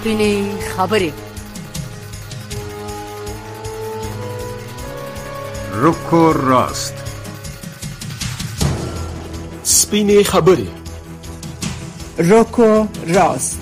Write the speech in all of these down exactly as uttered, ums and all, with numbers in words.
سپینې خبرې. روکو راست. سپینې خبرې. روکو راست.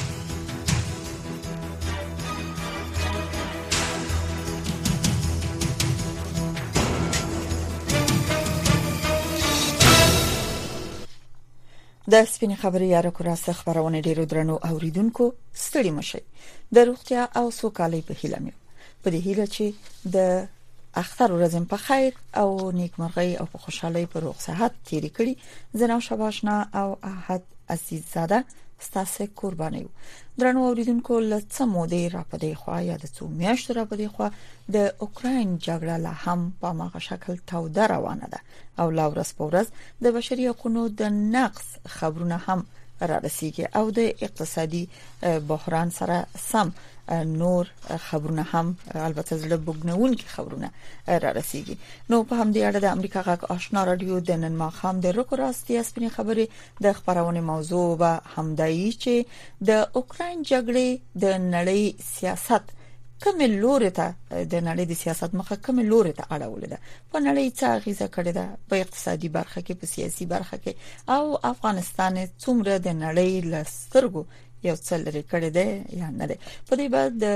د سپینې خبرې یا روکو راست خبرونه ډیرو درنو اوریدونکو ستړي مشي. د روغتیا او سوکالۍ په هیله مې په دې هیله چې د اختر ورځم په خیر او نیکمرغي او په خوشحالۍ په روغ صحت تیری کړي. زناو شباشنا او احد عزیز زاده ستاسو قرباني یو. درنو اوریدونکو لڅ مودې را پدې خو یا د څو میاشتو را پدې خو د اوکراین جګړه لا هم په ماغه شکل توده روانه ده او لا ورځ په ورځ د بشري حقوقو د نقض خبرونه هم را رسیږي او د اقتصادي بحران سره سم نور خبرونه هم البته زړه بوګنونکي خبرونه را رسیږي. نو په همدې اړه د امریکا غږ آشنا رادیو د نن ماښام د روکو راستي سپینې خبرې د خبرونه موضوع به همدایي چې د اوکراین جګړې د نړۍ سیاست کوم لوري ته د نړۍ د سیاست مخه کوم لوري ته اړول ده. په نړۍ څه غیزه کړې ده په اقتصادي برخه کې، په سیاسي برخه کې، او افغانستان څومره د نړۍ لسترګو یو څل لري کړی دی یا نه دی. په دې بعد د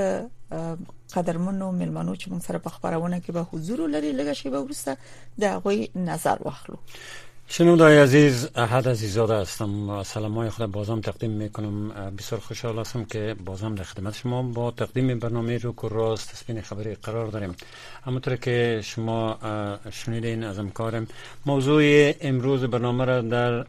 قدرمنو ملمنو چې موږ سره په خبرونه کې به حضور لري لږه شی به ورسته د غوي نظر واخلو. شنوندای عزیز، احد عزیزاده هستم و سلامای خود بازم تقدیم میکنم. بسیار خوشحال هستم که بازم در خدمت شما با تقدیم برنامه روکو راست سپین خبری قرار داریم. همونطور که شما شنیدین از همکارم، موضوع امروز برنامه را در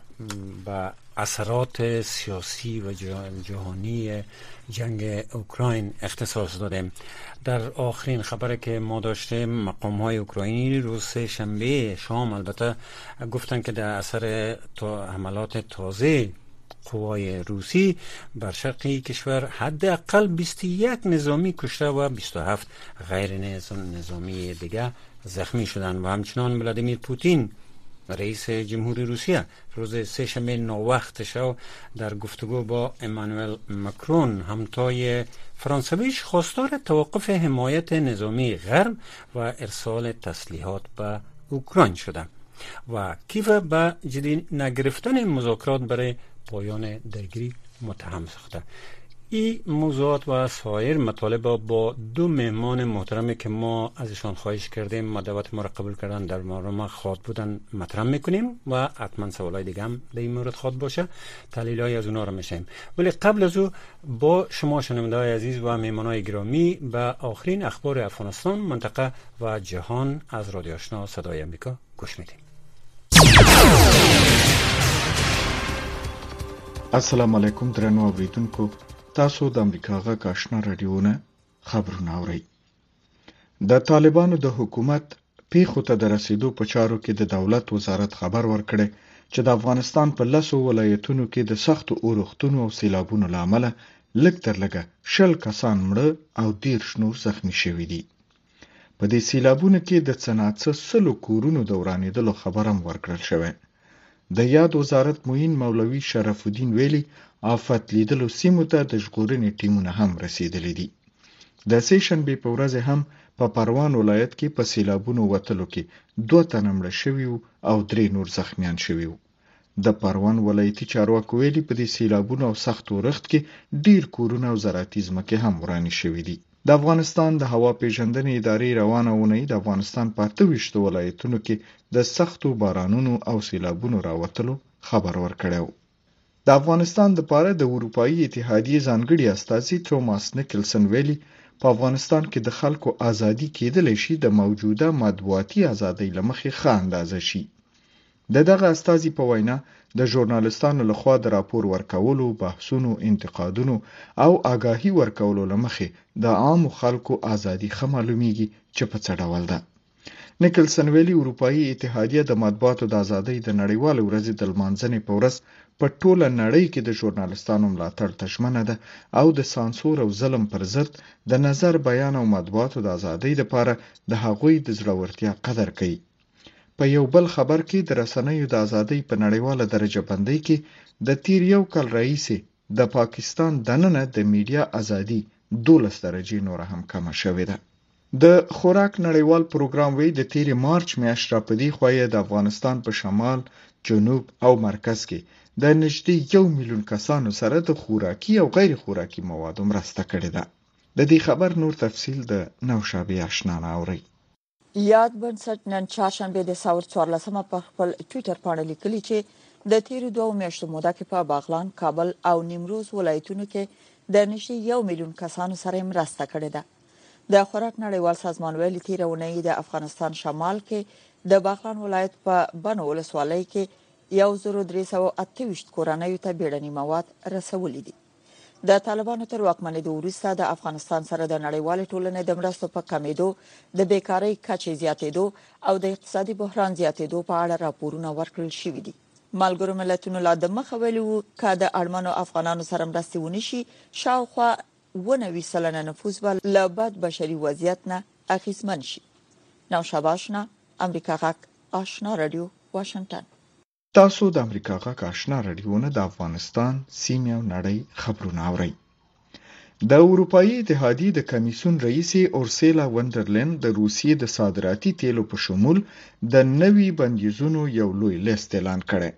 با اثرات سیاسی و جهانی جنگ اوکراین اختصاص دادیم. در آخرین خبری که ما داشتیم، مقام های اوکراینی روز سه شنبه شام البته گفتن که در اثر حملات تازه قوای روسی بر شرقی کشور حداقل بیست و یک نظامی کشته و بیست و هفت غیر نظامی دیگه زخمی شدند و همچنان ولادیمیر پوتین رئیس جمهوری روسیه روز سه شنبه نووقت شو در گفتگو با امانوئل مکرون همتای فرانسویش خواستار توقف حمایت نظامی غرب و ارسال تسلیحات به اوکراین شده و کیف به جدی نگرفتن مذاکرات برای پایان درگیری متهم ساخته. این موضوعات و سایر مطالب با دو مهمان محترمی که ما ازشان خواهش کردیم و دعوت ما را قبول کردن در برنامه خواد بودن مطرح میکنیم و حتما سوالای دیگه هم در این مورد خواد باشه، تحلیلای از اونا را میشیم. ولی قبل از او با شما شنونده‌های عزیز و مهمانای گرامی به آخرین اخبار افغانستان، منطقه و جهان از رادیو آشنا صدای امریکا گوش میدیم. السلام علیکم درنو اوریدونکو، تاسو د امریکا غږ آشنا رادیوونه خبرونه اورئ. د طالبانو د حکومت پیښو ته د رسیدو په چارو کې د دولت وزارت خبر ورکړی چې د افغانستان په لسو ولایتونو کې د سختو اورښتونو او سیلابونو له امله لږ تر لږه شل کسان مړه او دېرش نور زخمي شوي دي. په دې سیلابونو کې د څه ناڅه سلو کورونو د ورانېدلو خبر هم ورکړل شوی. د یاد وزارت معین مولوي شرف الدین ویلي آفت لیدلو سیمو ته د ژغورنې ټیمونه هم رسیدلي دي. د سې شنبې په ورځ هم په پروان ولایت کې په سیلابونو وتلو کې دوه تنه مړه شوي او درې نور زخمیان شوي وو. د پروان ولایتي چارواکو ویلي په دې سیلابونو او سخت اورښت کې ډیر کورونه او زراعتي ځمکې هم ورانې شوي دي. د افغانستان د هوا پیژندنې ادارې روانه اونۍ د افغانستان په اته ویشتو ولایتونو کې د سختو بارانونو او سیلابونو راوتلو خبر ورکړی و. د افغانستان لپاره د اروپایي اتحادیې ځانګړي استازي توماس نیکلسن ویلي په افغانستان کې د خلکو ازادي کېدلی شي د موجوده مطبوعاتي ازادۍ له مخې ښه اندازه شي. د دغه استازي په وینا د ژورنالستانو لخوا د راپور ورکولو، بحثونو، انتقادونو او آگاهي ورکولو له مخې د عامو خلکو ازادي ښه معلومیږي چې په څه ډول ده. نیکلسن ویلي اروپایي اتحادیه د مطبوعاتو د ازادۍ د نړیوالې ورځې د لمانځنې په ورځ په ټوله نړۍ کې د ژورنالستانو ملاتړ ته ژمنه ده او د سانسور او ظلم پر ضد د نظر بیان او مطبوعاتو د ازادۍ لپاره د هغوی د زړورتیا قدر کوي. په یو بل خبر کې د رسنیو د ازادۍ په نړیواله درجه بندۍ کې د تیر یو کال راهیسې د پاکستان دننه د میډیا ازادي دولس درجې نور هم کم شوې ده. د خوراک نړیوال پروګرام وی د تیر مارچ میاشت را پدې خوایې د افغانستان په شمال، جنوب او مرکز کې د نږدې یو میلیون کسانو سره د خوراکي او غیر خوراکي موادو مرسته کړې ده. د دې خبر نور تفصیل د نوشابه آشنا اوري. یاد بنسټ نن چهارشنبه د ساور څوارلسمه په خپل ټوئیټر باندې لیکلي چې د تیر دوه میاشتو موده کې په باغلان، کابل او نیمروز ولایتونو کې د نږدې یو میلیون کسانو سره مرسته کړې ده. د خوراک نړیوال سازمان ویلي تیر اونۍ د افغانستان شمال کې د باغلان ولایت په بنو ولسوالۍ کې یو زر درې سوه اته ویشت کورنیو ته بیړني مواد رسولي دي. د طالبانو تر واکمنېدو وروسته د افغانستان سره د نړیوال ټولنې د مرستو په کمیدو، د بیکارۍ کچې زیاتېدو او د اقتصادي بحران زیاتېدو په اړه راپورونه ورکړل شوي دي. ملګرو ملتونو لا د مخه ویلي وو چې د اړمنو افغانانو سره مرستې ونشي، شاوخوا اووه نوي سلنه نفوس به له بد بشري وضعیت نه اغېزمن شي. نوشابه آشنا، امریکا غږ آشنا رادیو، واشنگټن. تاسو د امریکا غږ آشنا رادیو نه د افغانستان سیمه او نړۍ خبرونه اورئ. د اروپאי اتحادیې د کمیسیون رئیس اورسولا وندرلین د روسیې د صادراتي تیلو په شمول د نوي بندیزونو یو لوی لیست اعلان کړی.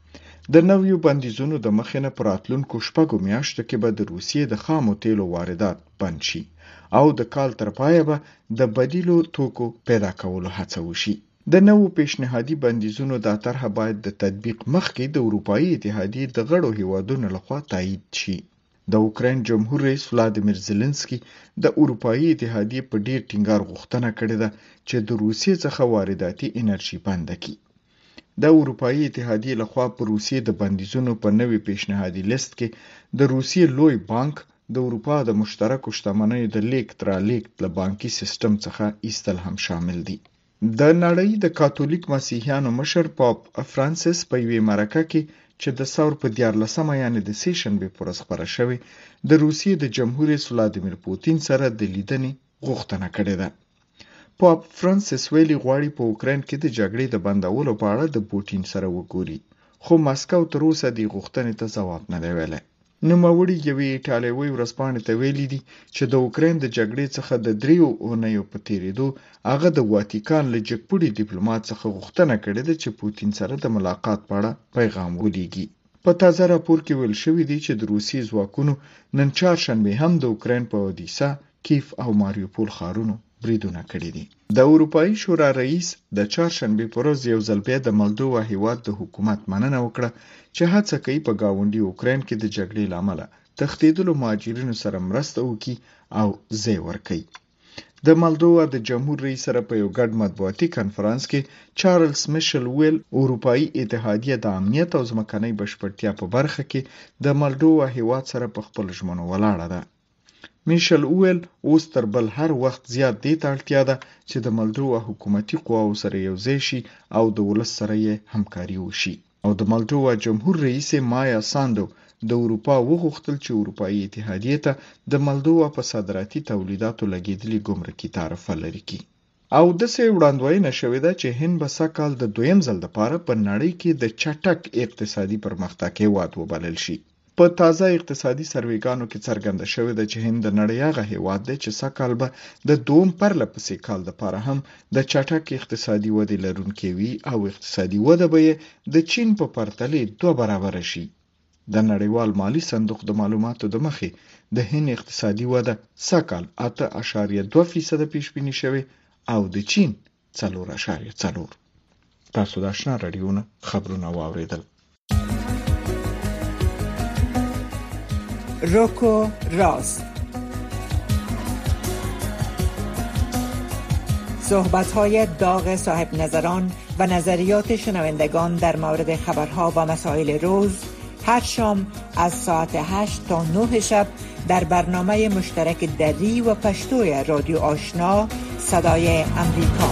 د نویو بندیزونو د مخې نه پر راتلونکو شپږو میاشتو کې به د روسیې د خامو تیلو واردات بند شي او د کال تر پایه به د بدیلو توکو پیدا کولو هڅه وشي. د نوو پیشنهادي بندیزونو دا طرح باید د تطبیق مخکې د اروپאי اتحادیې د غړو هیوادونو لخوا تایید شي. د اوکراین جمهور رئیس ولادیمیر زيلنسکي د اروپאי اتحادیې په ډیر ټینګار غوښتنه کړې ده چې د روسیې څخه وارداتي انرژي بند کړي. د اروپאי اتحادیې لخوا په روسیې د بندیزونو په نوي پیشنهادي لیست کې د روسیې لوی بانک د اروپا د مشترکو شتمنیو د لیږد رالیږد له بانکي سیستم څخه ایستل هم شامل دي. د نړۍ د کاتولیک مسیحیانو مشر پاپ فرانسیس په یوې مرکه کې چې د ثور په دیارلسمه یعنی د سه شنبې پر ورځ خبره شوې، د روسیې د جمهور رئیس ولادیمیر پوتین سره د لیدنې غوښتنه کړې ده. پاپ فرانسیس ویلي غواړي په اوکراین کې د جګړې د بندولو په اړه د پوتین سره وګوري، خو ماسکو تر اوسه د غوښتنې ته ځواب نه دی ویلی. نوموړي یوې ایټالوي ورځپاڼې ته ویلي دي چې د اوکراین د جګړې څخه د دریو اونیو په تیریدو هغه د واتیکان له جګپوړي ډیپلوماټ څخه غوښتنه کړې ده چې پوتین سره د ملاقات په اړه پیغام ولېږي. په تازه راپور کې ویل شوي دي چې د روسیې ځواکونو نن چهارشنبه هم د اوکراین په اودیسا، کیف او ماریوپول ښارونو بریدونه کړي دي. د اروپאי شورا رئیس د چهارشنبه پر ورځ یو ځل بیا د مولدووا هیواد د حکومت مننه وکړه چې هڅه کوي په گاونډي اوکراین کې د جګړې لامل تښتېدلو مهاجرینو سره مرسته وکړي او ځای ورکړي. د مولدووا د جمهور رئیس سره په یو ګډ مطبوعاتي کنفرانس کې چارلز میشل ویل اروپאי اتحادیه د امنیت او ځمکنۍ بشپړتیا په برخه کې د مولدووا هیواد سره په خپل ژمنو ولاړه ده. میشل ویل اوس تر بل هر وخت زیات دې ته اړتیا ده چې د مولدووا حکومتي قواو سره یو ځای شي او د ولس سره یې همکاري وشي. او د مولدووا جمهور رئیس مایا ساندو د اروپا وغوښتل چې اروپאי اتحادیې ته د مولدووا په صادراتي تولیداتو لګېدلي ګمرکي تعرفه لرې کړي. او داسې وړاندوینه شوې ده چې هند به سږ کال د دویم ځل لپاره په نړۍ کې د چټک اقتصادي پرمختګ هیواد وبلل شي. په تازه اقتصادي سروېګانو کې څرګنده شوې ده چې هند د نړۍ هغه هیواد دی چې سږ کال به د دوم پرله پسې کال لپاره هم د چټک اقتصادي ودې لرونکی وي او اقتصادي وده به د چین په پرتله دوه برابره شي. د نړیوال مالی صندوق د معلوماتو د مخې د هند اقتصادي وده سږ کال اته اعشاریه دوه فیصده پیش بیني شوې او د چین څلور اعشاریه څلور. تاسو د آشنا رادیو نه خبرونه واوریدل. روکو راست، صحبت‌های داغ صاحب نظران و نظریات شنوندگان در مورد خبرها و مسائل روز هر شام از ساعت هشت تا نه شب در برنامه مشترک دری و پشتوی رادیو آشنا صدای امریکا.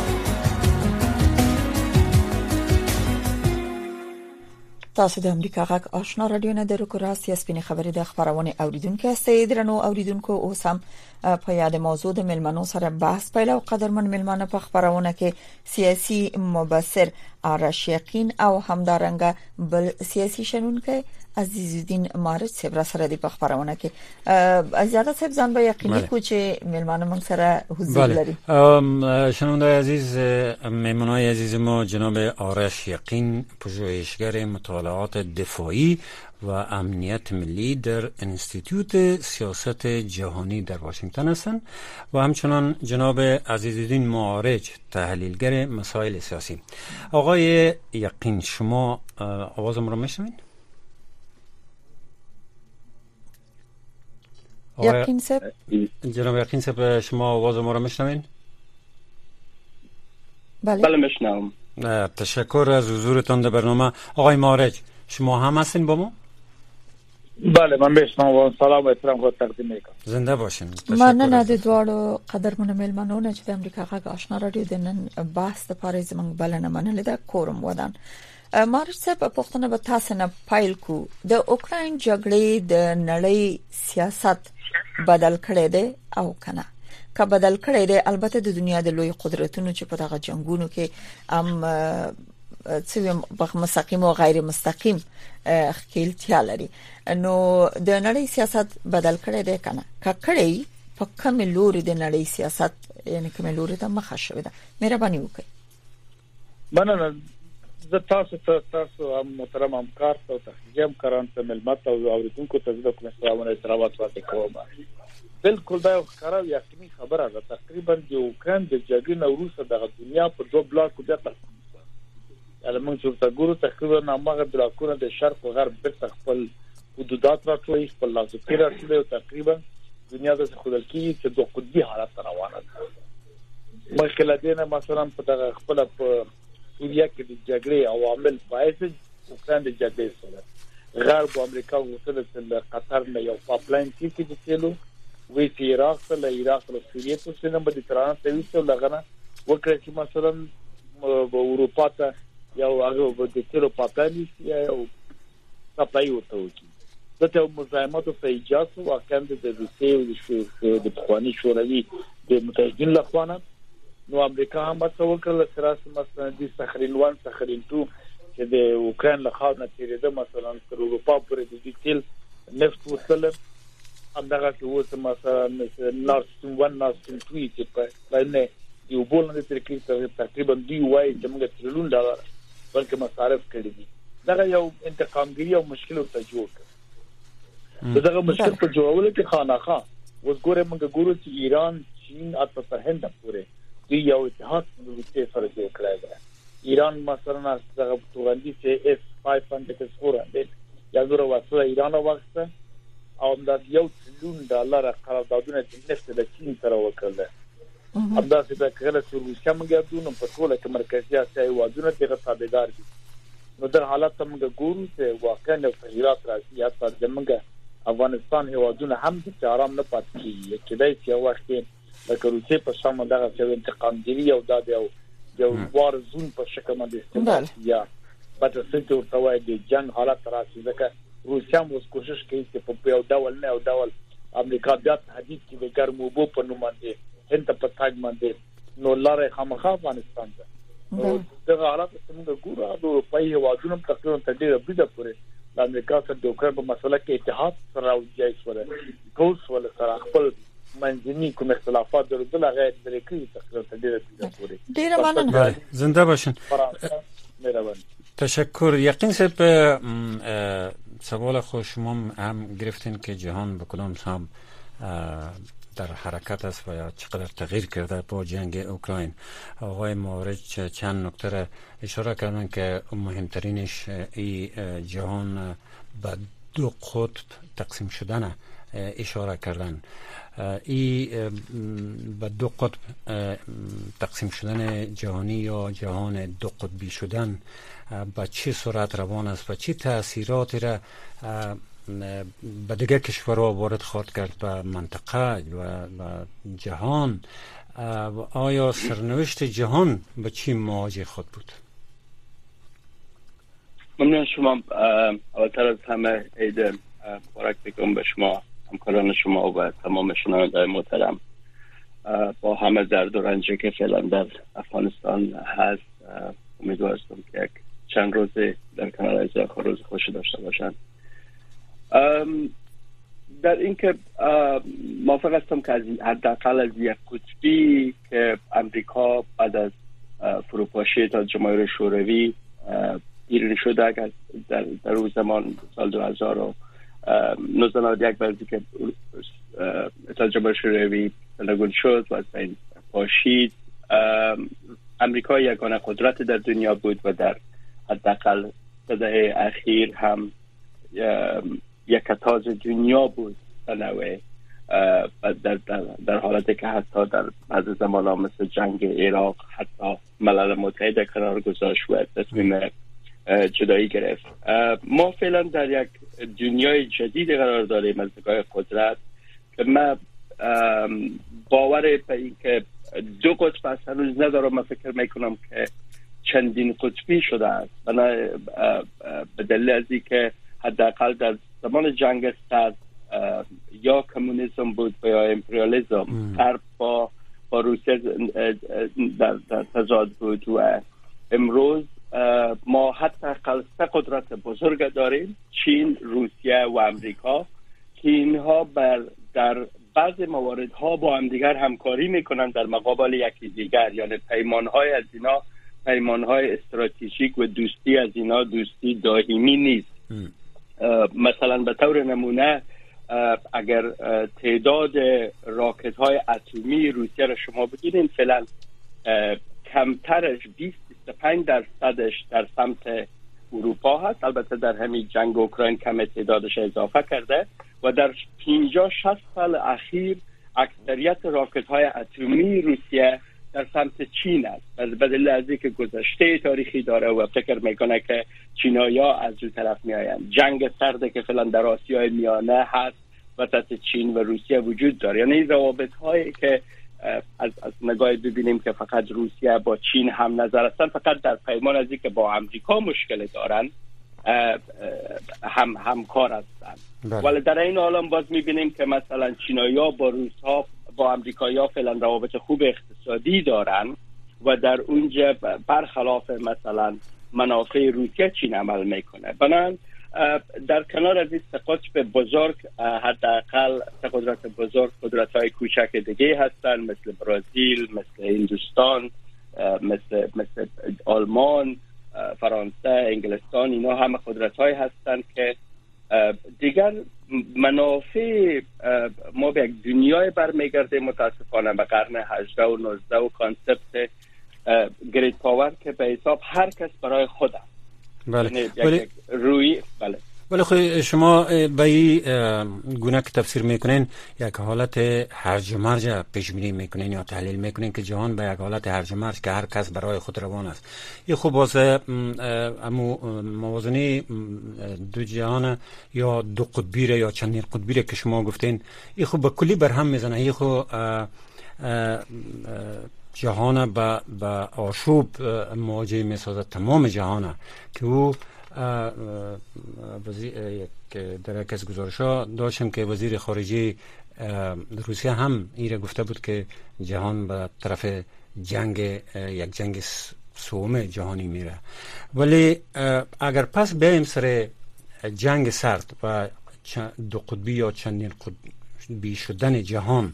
تاسو د امریکا غږ آشنا رادیو نه درو کراس یاسپینې خبرې د خبرونه اوریدونکو استې درنو اوریدونکو اوس هم په یاد موضوع د ملمنو سره بحث پیل او قدرمن ملمنه په خبرونه کې سیاسي مبصر آرش یقین او همدارنګه بل سیاسي شنونکو عزیزالدین مارج صاحب را سره دی په خبرونه کې اجازه صاحب ځان به یقیني کو چې میلمانه من سره حضور لري. شنوندای عزیز، مهمانای عزیز ما جناب آرش یقین، پژوهشگر مطالعات دفاعی و امنیت ملی در انستیتوت سیاست جهانی در واشنگتن هستند و همچنان جناب عزیزالدین معارج، تحلیلگر مسائل سیاسی. آقای یقین، شما آوازم رو میشنوید؟ یقین صاحب، جناب یقین صاحب، شما آواز ما رو میشنوید؟ بله بله میشنوم. تشکر از حضورتان در برنامه. آقای معارج، شما هم هستین با ما؟ بله من میشنوم. سلام و احترام خود تقدیم میکنم. زنده باشین. مننه د دواړو قدرمنو میلمنو چې د امریکا غږ آشنا رادیو د نن بحث لپاره زموږ بلنه منلې ده. کورم ودان مارج صاحب، پښتنه به تاسو نه پایل کو. د اوکراین جګړې د نړۍ سیاست بدل کړی دی او کنه که بدل کړی دی؟ البته د دنیا د لوی قدرتونو چې په دغه جنگونو کې ام څه مستقیم او غیر مستقیم ښکیلتیا لري، نو د نړۍ سیاست بدل کړی دی کنه؟ که کړی په کوم لوري د نړۍ سیاست یعنی کوم لوري ته مخه شوی ده؟ مهرباني وکړئ. مننه. زه تاسو ته تاسو هم محترم همکار او تخجم کاران ته ملمت او اوریدونکو ته د کوم سلامونه احترامات ورته کوم. بالکل دا یو ښکاره او یقیني خبره ده. تقریبا د اوکراین د جګړې نه وروسته د دنیا په دوه بلاکو بیا تقسیم شو. یعنی موږ چې تاسو تقریبا هغه بلاکونه د شرق او غرب په خپل حدودات راټولې خپل لاسو کې راټولې او تقریبا دنیا د خپل کې چې دوه قطبي حالت روانه ده. مشکل دې نه مثلا په دغه خپل په سوریه کې د جګړې عوامل باعث اوکراین د جګړې سره غرب او امریکا وصل تل قطر نه یو پایپلاین کې د تیلو وی چې عراق ته له عراق له سوریې ته سینه باندې ترانه تویسته لغنه وکړه چې مثلا په اروپا ته یو هغه د تیلو پایپلاین یو سپلای ورته وکړي. دته مزاحمت او ایجاد او کاند د روسیې او د خواني شوروي د متحدین لخوا نو امریکا هم څه وکړل سره مثلا د صخرین وان صخرین تو چې د اوکراین له خوا نه تیرېده مثلا تر اروپا پورې د تیل نفت وصل همدغه چې اوس مثلا نورد ستریم ون نورد ستریم دوه چې په باندې یو بول نه ترکیب تقریبا دی وای چې موږ تریلیون ډالر بلکې مصارف کړی دي. دا یو انتقامګری او مشکل ته جوړ کړ. دغه مشکل په جوړولو کې خاناخا وګوره موږ ګورو چې ایران، چین او په هند پورې دی یو اتحاد د روسیې سره جوړ کړی دی. ایران مثلا دغه توغندي چې اس پنځه سوه سپور دی یا زوره واسطه ایران واغسته او دا یو تریلیون ډالر قراردادونه د نفت د چین سره وکړل. همدا چې د کله چې روسیا موږ دونه په ټوله کې مرکزي اسیا هیوادونه ته تابعدار دي. نو در حالت موږ ګورو چې واقعا د تغیرات راځي. یا تر دمغه افغانستان هیوادونه هم د آرام نه پاتې کیږي چې دای چې وخت لکه روسیې په شامه دغه چې انتقامګری او د یو یو وار زون په شکل باندې استعمال یا پته څه ته توای د جنگ حالت راځي. ځکه روسیا مو کوشش کوي چې په یو ډول نه او ډول امریکا بیا تهدید کې د ګرمو بو په نوم باندې هند په تاګ باندې نو لاره خامخا افغانستان ته نو دغه حالت څنګه ګورو د اروپאי هوادونو تقریبا تر ډیره بده پورې د امریکا سره د اوکراین په مسله کې اتحاد سره او جایز وره کوس ولا سره خپل منځني کوم اختلافات درلودل هغه درې کې تقریبا تر ډیره بده پورې. ډیره مننه. زنده باشین. مهربان. تشکر. یقین صاحب، سوال خود شما هم گرفتین که جهان به کدام سمت در حرکت است و یا چقدر تغییر کرده با جنگ اوکراین. آقای معارج چند نکته را اشاره کردن که مهمترینش ای جهان به دو قطب تقسیم شدن اشاره کردن. ای به دو قطب تقسیم شدن جهانی یا جهان دو قطبی شدن به چه صورت روان است و چه تأثیراتی را به دیگه کشورها وارد خواهد کرد به منطقه و جهان؟ آیا سرنوشت جهان به چی مواجه خود بود؟ ممنون شما. اولتر از همه عید مبارک بگم به شما، همکاران شما و تمام شنوندگان محترم. با همه درد و رنجی که فعلا در افغانستان هست، امیدوارم که یک چند روزی در کنار از روز خوشی داشته باشند. در اینکه موافق هستم که از حداقل از یک قطبی که امریکا بعد از فروپاشی تا جمهوری شوروی ایرانی شده، اگر در, در اون زمان سال دو هزار و نه یک بعدی که تا جمهوری شوروی سرنگون شد و از بین پاشید، امریکا یگانه قدرت در دنیا بود و در حداقل دهه اخیر هم یک تاز دنیا بود در, در, در, در حالتی که حتی در بعض زمانها مثل جنگ عراق حتی ملل متحد قرار گذاشت و تصمیم جدایی گرفت. ما فعلا در یک دنیای جدید قرار داریم از نگاه قدرت که من باور به این که دو قطب است هنوز ندارم. من فکر میکنم که چندین قطبی شده است، به دلیل از این که حداقل در زمان جنگ سرد یا کمونیسم بود و یا امپریالیسم، غرب با با روسیه در, در تضاد بود و امروز ما حداقل سه قدرت بزرگ داریم، چین، روسیه و امریکا، که اینها بر در بعض مواردها با هم دیگر همکاری میکنن در مقابل یکی دیگر، یعنی پیمانهای از اینا پیمانهای استراتژیک و دوستی از اینا دوستی دائمی نیست. مثلا به طور نمونه اگر تعداد راکت های اتمی روسیه را شما بگیرین، فعلا کمترش بیست تا بیست و پنج درصدش در سمت اروپا هست. البته در همین جنگ اوکراین کم تعدادش اضافه کرده و در پنجاه شصت سال اخیر اکثریت راکت های اتمی روسیه در سمت چین است، به دلیل از اینکه گذشته تاریخی داره و فکر میکنه که چینایی‌ها از اون طرف میآیند. جنگ سرد که فعلا در آسیای میانه هست وسط چین و روسیه وجود داره، یعنی روابط هایی که از از نگاه ببینیم که فقط روسیه با چین هم نظر هستن، فقط در پیمان از اینکه با امریکا مشکل دارن هم همکار هستند. ولی در این عالم باز میبینیم که مثلا چینایی‌ها با روس‌ها با امریکایی‌ها فعلا روابط خوب اقتصادی دارن و در اونجا برخلاف مثلا منافع روسیه چین عمل میکنه. بنابراین در کنار از این سه قطب بزرگ، حداقل سه قدرت بزرگ قدرت‌های کوچک دیگه هستن، مثل برزیل، مثل هندوستان، مثل مثل آلمان، فرانسه، انگلستان، اینا همه قدرت‌های هستن که دیگر منافع ما به یک دنیای برمیگرده متاسفانه به قرن هجدهم و نوزدهم و کانسپت گریت پاور که به حساب هر کس برای خودم. بله. ولی روی بله ولی خب شما به این گونه که تفسیر میکنین یک حالت هرج و مرج پیش بینی میکنین یا تحلیل میکنین که جهان به یک حالت هرج و مرج که هر کس برای خود روان است. این خب واسه امو موازنه دو جهان یا دو قطبی یا چندین قطبی که شما گفتین، این خب به کلی برهم میزنه. این خب جهان به به آشوب مواجه میسازد، تمام جهان که او در یک از گزارش‌ها داشتم که وزیر خارجه روسیه هم ایره گفته بود که جهان به طرف جنگ یک جنگ سوم جهانی میره. ولی اگر پس بریم سر جنگ سرد و دو قطبی یا چندین قطبی شدن جهان،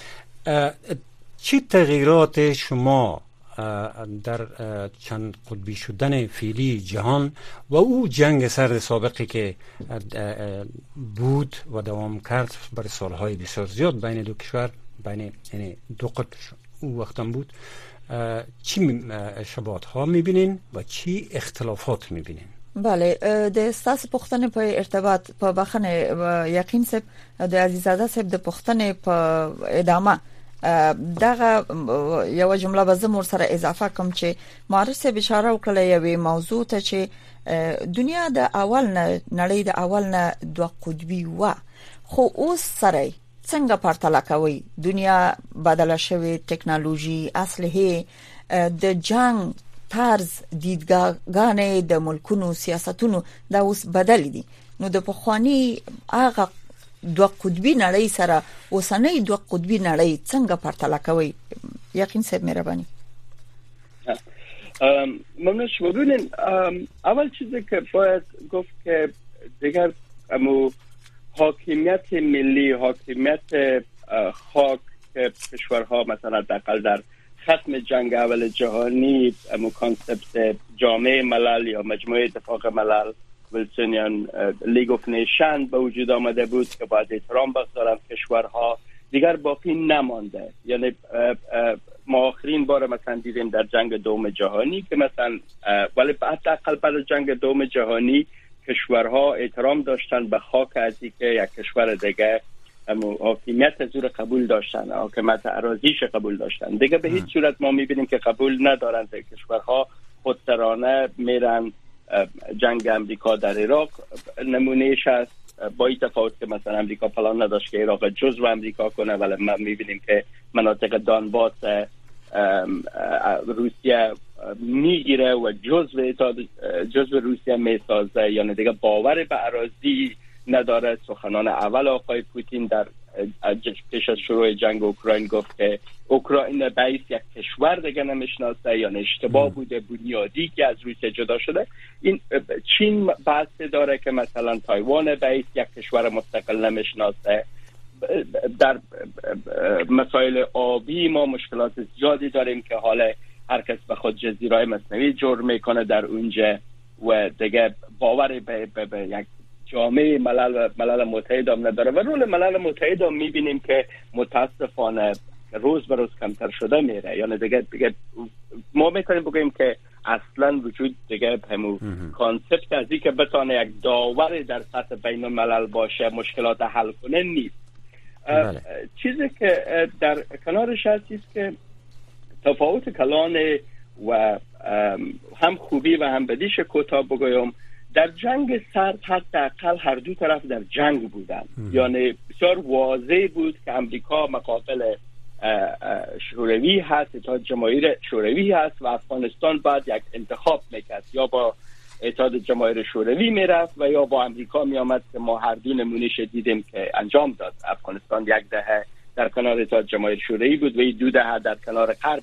چی تغییرات شما در چند قطبی شدن فعلی جهان و او جنگ سرد سابقی که بود و دوام کرد برای سالهای بسیار زیاد بین دو کشور، بین یعنی دو قطب او وقتم بود، چی شباهت ها میبینین و چی اختلافات میبینین؟ بله، د استاس پختنه په ارتباط په بخنه یقین سب د عزیزاده سب د پختنه په ادامه دغه یو جمله به زموږ سره اضافه کوم چې مارسه بشاره وکړه یوې موضوع ته چې دنیا د اول نه نړۍ د اول نه دوه قطبی و، خو اوس سره څنګه پرتله کوي؟ دنیا بدله شوې، ټکنالوژي، اسلحه، د جنگ طرز، دیدګانې د ملکونو سیاستونو دا اوس بدل دي. نو د پخوانی هغه دوه قطبی نړۍ سره اوسنۍ دوه قطبی نړۍ څنګه پرتله کوي؟ یقین صاحب مهرباني. ممنون شما. ببینید اول چیزی که باید گفت که دیگر امو حاکمیت ملی، حاکمیت خاک که کشورها مثلا دقل در ختم جنگ اول جهانی امو کانسپت جامعه ملل یا مجموعه اتفاق ملل ولسونیان لیگ اف نیشن به وجود آمده بود که باید احترام بگذارن کشورها، دیگر باقی نمانده. یعنی ما آخرین بار مثلا دیدیم در جنگ دوم جهانی که مثلا ولی حداقل بعد جنگ دوم جهانی کشورها احترام داشتن به خاک ازی که یک کشور دیگه حاکمیت از او قبول داشتن، حاکمیت اراضیش قبول داشتن. دیگه به هیچ صورت ما میبینیم که قبول ندارن. کشورها خودسرانه میرن. جنگ امریکا در عراق نمونهش است، با این تفاوت که مثلا امریکا پلان نداشت که عراق جزو امریکا کنه، ولی ما میبینیم که مناطق دانباس روسیه میگیره و جزو جزو روسیه میسازه. یعنی دیگه باور به اراضی نداره. سخنان اول آقای پوتین در پیش از شروع جنگ اوکراین گفت که اوکراین بیس یک کشور دیگه نمیشناسه، یعنی اشتباه بوده بنیادی که از روسیه جدا شده. این چین بحث داره که مثلا تایوان بیس یک کشور مستقل نمیشناسه. در مسائل آبی ما مشکلات زیادی داریم که حالا هر کس به خود جزیره مصنوعی جور میکنه در اونجا و دیگه باور به, به, به یک جامعه ملل ملل متحد هم نداره و رول ملل متحد هم میبینیم که متاسفانه روز به روز کمتر شده میره. یعنی دیگه, دیگه ما میتونیم بگیم که اصلا وجود دیگه همون کانسپت از این که بتانه یک داور در سطح بین الملل باشه مشکلات حل کنه نیست. بله. چیزی که در کنارش هست است که تفاوت کلان و هم خوبی و هم بدیش کوتاه بگویم، در جنگ سرد حداقل هر دو طرف در جنگ بودن. یعنی بسیار واضح بود که امریکا مقابل شوروی هست، اتحاد جماهیر شوروی هست و افغانستان باید یک انتخاب میکرد، یا با اتحاد جماهیر شوروی میرفت و یا با امریکا میامد که ما هر دو نمونهش دیدیم که انجام داد. افغانستان یک دهه در کنار اتحاد جماهیر شوروی بود و این دو دهه در کنار غرب.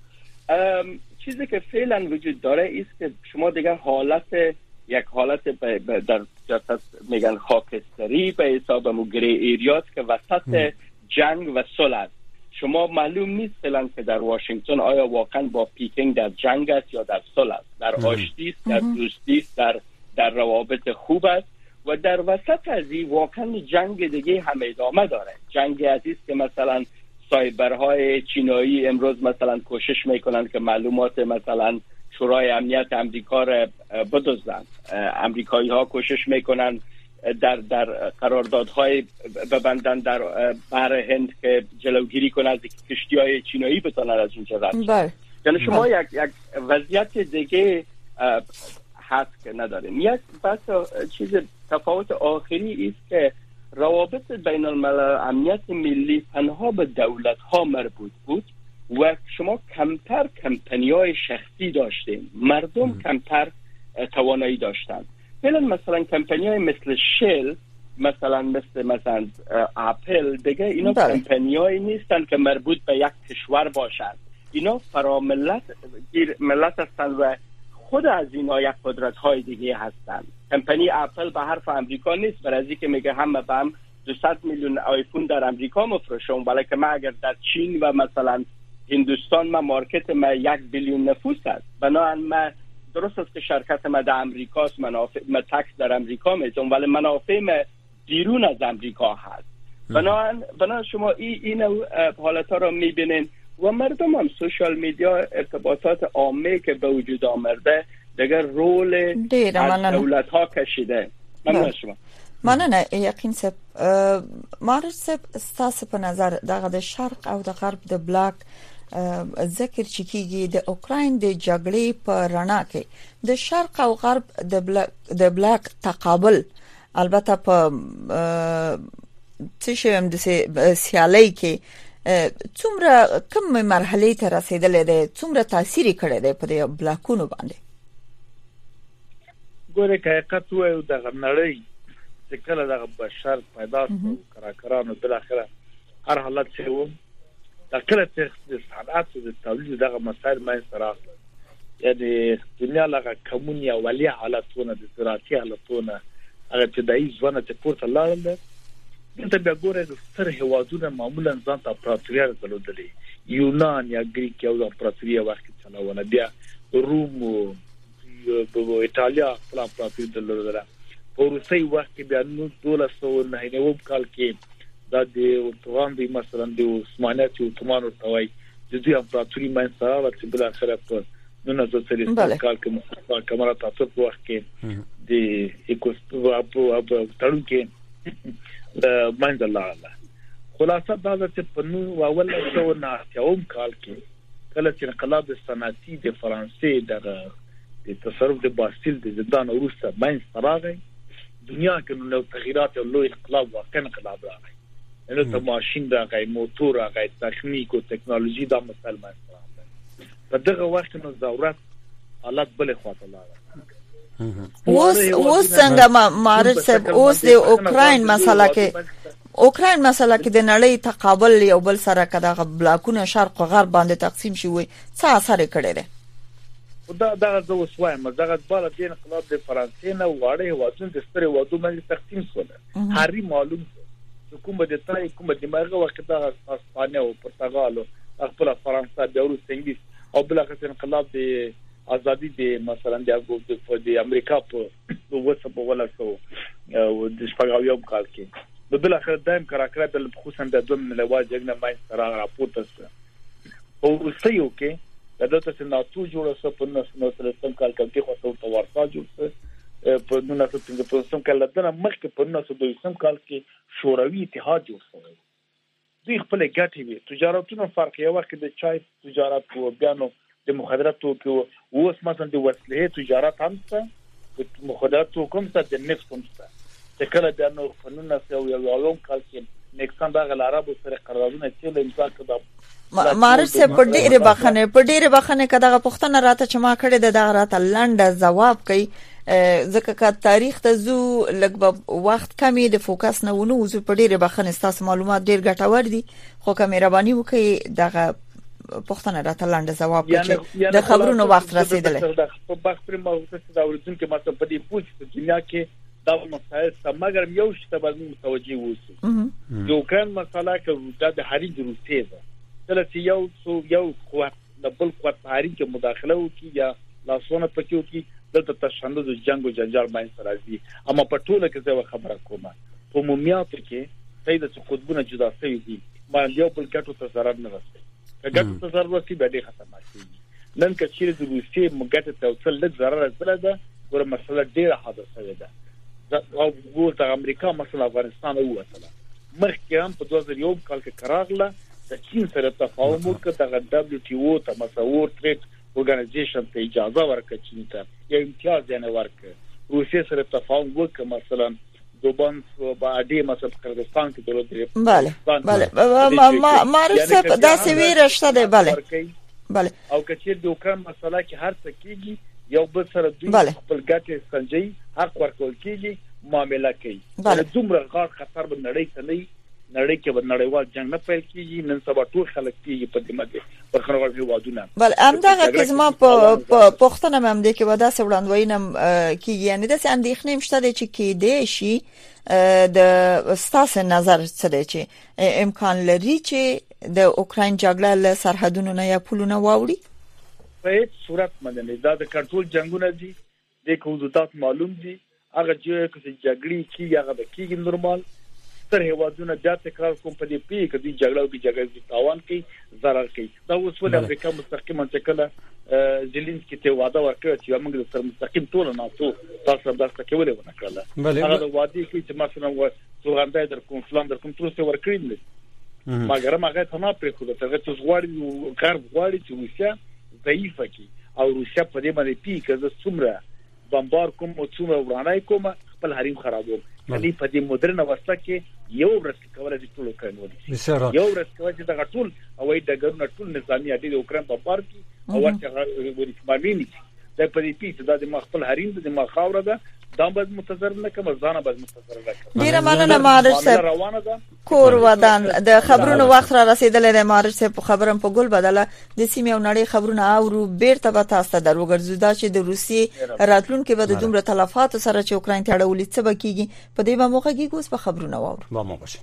چیزی که فعلا وجود داره است که شما دیگر حالت یک حالت در میگن خاکستری به حساب گری ایریات که وسط جنگ و صلح. شما معلوم نیست فعلا که در واشنگتن آیا واقعا با پیکینگ در جنگ است یا در صلح است، در آشتی است، در دوستی است، در در روابط خوب است. و در وسط از این واقعا جنگ دیگه هم ادامه داره. جنگ عزیز که مثلا سایبرهای چینایی امروز مثلا کوشش میکنن که معلومات مثلا شورای امنیت امریکا را بدزدن. امریکایی ها کوشش میکنن در در قراردادهای ببندن در بحر هند که جلوگیری کنه از کشتی‌های چینایی بتونن از اونجا رد شن. یعنی شما یک یک وضعیت دیگه هست که نداریم. یک بس چیز تفاوت آخری است که روابط بین الملل امنیت ملی تنها به دولت ها مربوط بود و شما کمتر کمپانی‌های شخصی داشتیم، مردم کمتر توانایی داشتن. فعلا مثلا کمپانی‌های مثل شل، مثلا مثل مثلا اپل دیگه، اینا کمپانی‌هایی نیستن که مربوط به یک کشور باشند. اینا فراملت ملت هستند و خود از اینا یک قدرت‌های دیگه هستند. کمپانی اپل به حرف امریکا نیست، برای اینکه میگه همه به هم دویست میلیون آیفون در امریکا مفروشم، ولی که من اگر در چین و مثلا هندوستان ما مارکت ما یک بیلیون نفوس است، بنابراین ما درست است که شرکت ما در امریکاست، منافع ما تکس در امریکا میزنم، ولی منافع ما بیرون از امریکا هست. بنابراین بنابراین شما این این حالت ها رو میبینین و مردم هم سوشال میدیا، ارتباطات عامه که به وجود آمده دیگر رول از دولت ها کشیده. ممنون شما. مننه. یقین سب مارش سب ستاسو په نظر دغه د شرق او د غرب د بلاک ذکر چې کیږي د اوکراین د جګړې په رڼا کې د شرق او غرب د بلاک د بلاک تقابل البته په څه شم د سیالۍ کې څومره کوم مرحله ته رسیدلې ده، څومره تاثیر کړی دی په دې بلاکونو باندې؟ ګوره که حقیقت وایو دغه نړۍ چې کله دغه بشر پیدا شو کراکرانو بالاخره هر حالت چې و د کله چې د صنعت او د تولید دغه مسایل منځته راغلل، یعنی دنیا لغه کمونی اولیه حالتونه د زراعتي حالتونه هغه ابتدایي ځوانه چې پورته لاړل ته بیا ګوره د ستر هیوادونو معمولا ځان ته امپراتوري درلودلې، یونان یا گریک یو د امپراتوري وخت چلاونه، بیا روم او ایتالیا خپل امپراتوري درلودله. په روسي وخت کې بیا نو دولس سوه نهه نوي کال کې دا د اوتومان دی مثلا د عثمانیت اوتومان ورتوي د دوی امپراتوري مې سره چې بل اخر په نو زه سره کال کې مصطفی کمال اتاتورک په وخت کې د اکوستو اب تړون کې د منځ الله خلاصه دا چې په نو اول سوه نهه اوم کال کې کله چې انقلاب صنعتي د فرانسې د تصرف د باستیل د زندان وروسته مې سره دنیا کې نو تغیرات او لوی انقلاب واقع انقلاب راغی، نو ته ماشين راغی، موټور راغی، تخنیک او ټکنالوژي دا مسل مې په دغه وخت نو ضرورت حالت بل خواته لاړه. اوس اوس څنګه مارچ صاحب اوس د اوکرين مسله کې اوکرين مسله کې د نړۍ تقابل یو بل سره کده بلاکونه شرق او غرب باندې تقسیم شوی څه اثر کړی دی؟ دا دا زه وسوایم دا غوړه د انقلاب د فرانسې نه واړې هواتون د ستري وادو باندې تقسیم شول. هري معلوم کوم د تای کوم د مرغه وخت د اسپانیا او پرتګال او خپل فرانسه د روس انګلیس او بل هغه انقلاب د ازادي د مثلا د د امریکا په وسه په ولا سو او د شپږاویو کال کې د بل اخر دایم کراکره د خصوصا د دوم لواج جګنه مای سره راپورته او روسیو کې دا ته ناتو جوړه سو په نسنو سره سم کال کې خو ته ورتا جوړ په نو ناتو څنګه په سم کال دنه مخکې په نسو د سم کال کې شوروي اتحاد جوړ شو. دوی خپل ګټې وي تجارتونو فرق یو وخت د چای تجارت او بیانو د مخدراتو کې اوس مثلا د وسلې تجارت هم څه د مخدراتو کوم څه د نفت کوم څه د کله بیانو فنونه یو یو لوم کال کې نیکسان د عربو سره قراردادونه چې امضا کړه. مارچ سے په ډېر بخنه په ډېر بخنه کداغه پښتنه راته چې ما کړې د دغه راته لنډه جواب کوي ځکه چې تاریخ ته زو لګ وخت کمی د فوکس نه ونه زو په ډېر بخنه ستاسو معلومات ډېر ګټور دي خو کوم مهرباني وکړئ دغه پښتنه راته لنډه جواب کوي د خبرونو وخت رسیدلې په بخت پر موضوع څه دا ورزون کې ماته په دې پوښتنه په دنیا کې دا مسایل سمګر یو شته باندې متوجي ووسی یو کان مسله کې د هري روسي ده کله چې یو څو یو قوت د بل قوت حریم کې مداخله وکي یا لاسونه پکې وکي دلته تشنج د جنگ او جنجال باندې راځي. اما په ټوله کې زه خبره کوم په عمومیت کې سید څه خودونه جدا شوی دي باندې یو بل ګټو ته ضرر نه رسي ګټو ته ضرر رسي به ډېر ختمه شي. نن که چیرې د روسي مګټه ته وصل لږ ضرر رسېده ده ګوره مسله ډېره حادثه ده او ورته امریکا مثلا افغانستان او وصله مخکې هم په دوه زره یو کال کې قرارداد د چین سره تفاهم وکړ د دبليو ټي او ته مساوور ټریډ اورګانایزیشن ته اجازه ورکړه چین ته یو امتیاز یې ورکړ. روسیې سره تفاهم وکړ مثلا دوبان بعدي مثلا کردستان کې دولت بله بله ما معرفت دا سوي رشته ده بله بله او کچیر د اوکران مسله کې هر څه کیږي یو بل سره دوی خپل ګټې سنجي حق ورکول کیږي معاملې کوي د دومره غاړ خطر به نړۍ ته نه نړۍ کې به نړیوال جنگ نه پیل کیږي. نن سبا ټول خلک کیږي په دې مده په خنوار هیوادونه بل همدغه کې زما په پښتنه مم دي کې ودا سوړاندوینم کیږي یعنی د اندېښنې مشته چې کې دی شي د ستاسو نظر څه دی چې امکان لري چې د اوکرين جګړه له سرحدونو نه یا پولونو واوړي په هیڅ صورت باندې دا د کنټرول جنگونه دي د حدودات معلوم دي هغه چې جګړې کیږي هغه د کیږي نورمال تر هیوادونه بیا تکرار کوم په دې پی کې د جګړو کې جګړې تاوان کوي ضرر کوي. دا اوس ول امریکا مستقیما چکله زيلنسکي ته وعده ورکړ چې موږ د سر مستقیم ټول نه تو تاسو د تاسو کولې ونه کړل هغه د وادي کې چې مثلا و څوغندای در کوم فلان در کوم تر څو ورکړل مګر هغه ته نه پرې خو ته چې غواړي غرب غواړي چې روسیا ضعیفه کی او روسیا په دې باندې پی کې د څومره بمبار کوم او څومره ورانای کوم خپل حریم خرابوم یعنی په دې مدرن اوسه کې یو ورځ کول د ټولو کړنو یو ورځ کول چې د ټول او د ګرنه ټول نظامی اړتیا د اوکران په پار کې او ورته ورته مامینی دا په دې پیڅ د خپل حریم د مخاوره ده دا باید منتظر نکم، ځان باید منتظر نکم. ډیره مننه مهاراج صاحب. روانه ده کور ودان د خبرونو وخت را رسیدلې د مهاراج صاحب په خبرم په ګل بدله د سیمې او نړۍ خبرونه اورو بیرته به تاسو ته دروګرځو دا چې د روسي راتلونکو به د دومره تلفات سره چې اوکراین ته اړولې څه بکیږي په دې به موقع کې اوس په خبرونه واورو. با ما باشه.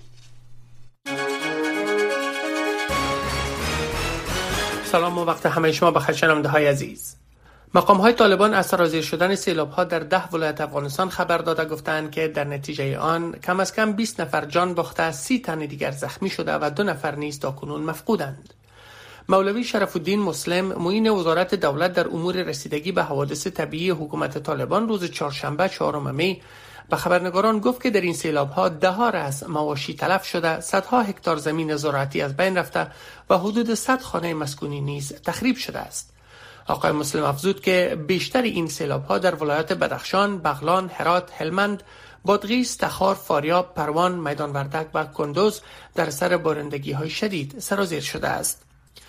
سلام و وقت همه شما بخیر شنونده‌های عزیز. مقام‌های طالبان از سرازیر شدن سیلاب‌ها در ده ولایت افغانستان خبر داده گفتند که در نتیجه آن کم از کم بیست نفر جان باخته، سی تن دیگر زخمی شده و دو نفر نیز تاکنون مفقودند. مولوی شرف الدین مسلم، معین وزارت دولت در امور رسیدگی به حوادث طبیعی حکومت طالبان، روز چهارشنبه چهارم می به خبرنگاران گفت که در این سیلاب‌ها ده‌ها رأس مواشی تلف شده، صدها هکتار زمین زراعتی از بین رفته و حدود صد خانه مسکونی نیز تخریب شده است. آقای مسلم افزود که بیشتر این سیلاب‌ها در ولایات بدخشان، بغلان، هرات، هلمند، بادغیس، تخار، فاریاب، پروان، میدان وردک و کندوز در اثر بارندگی‌های شدید سرازیر شده است.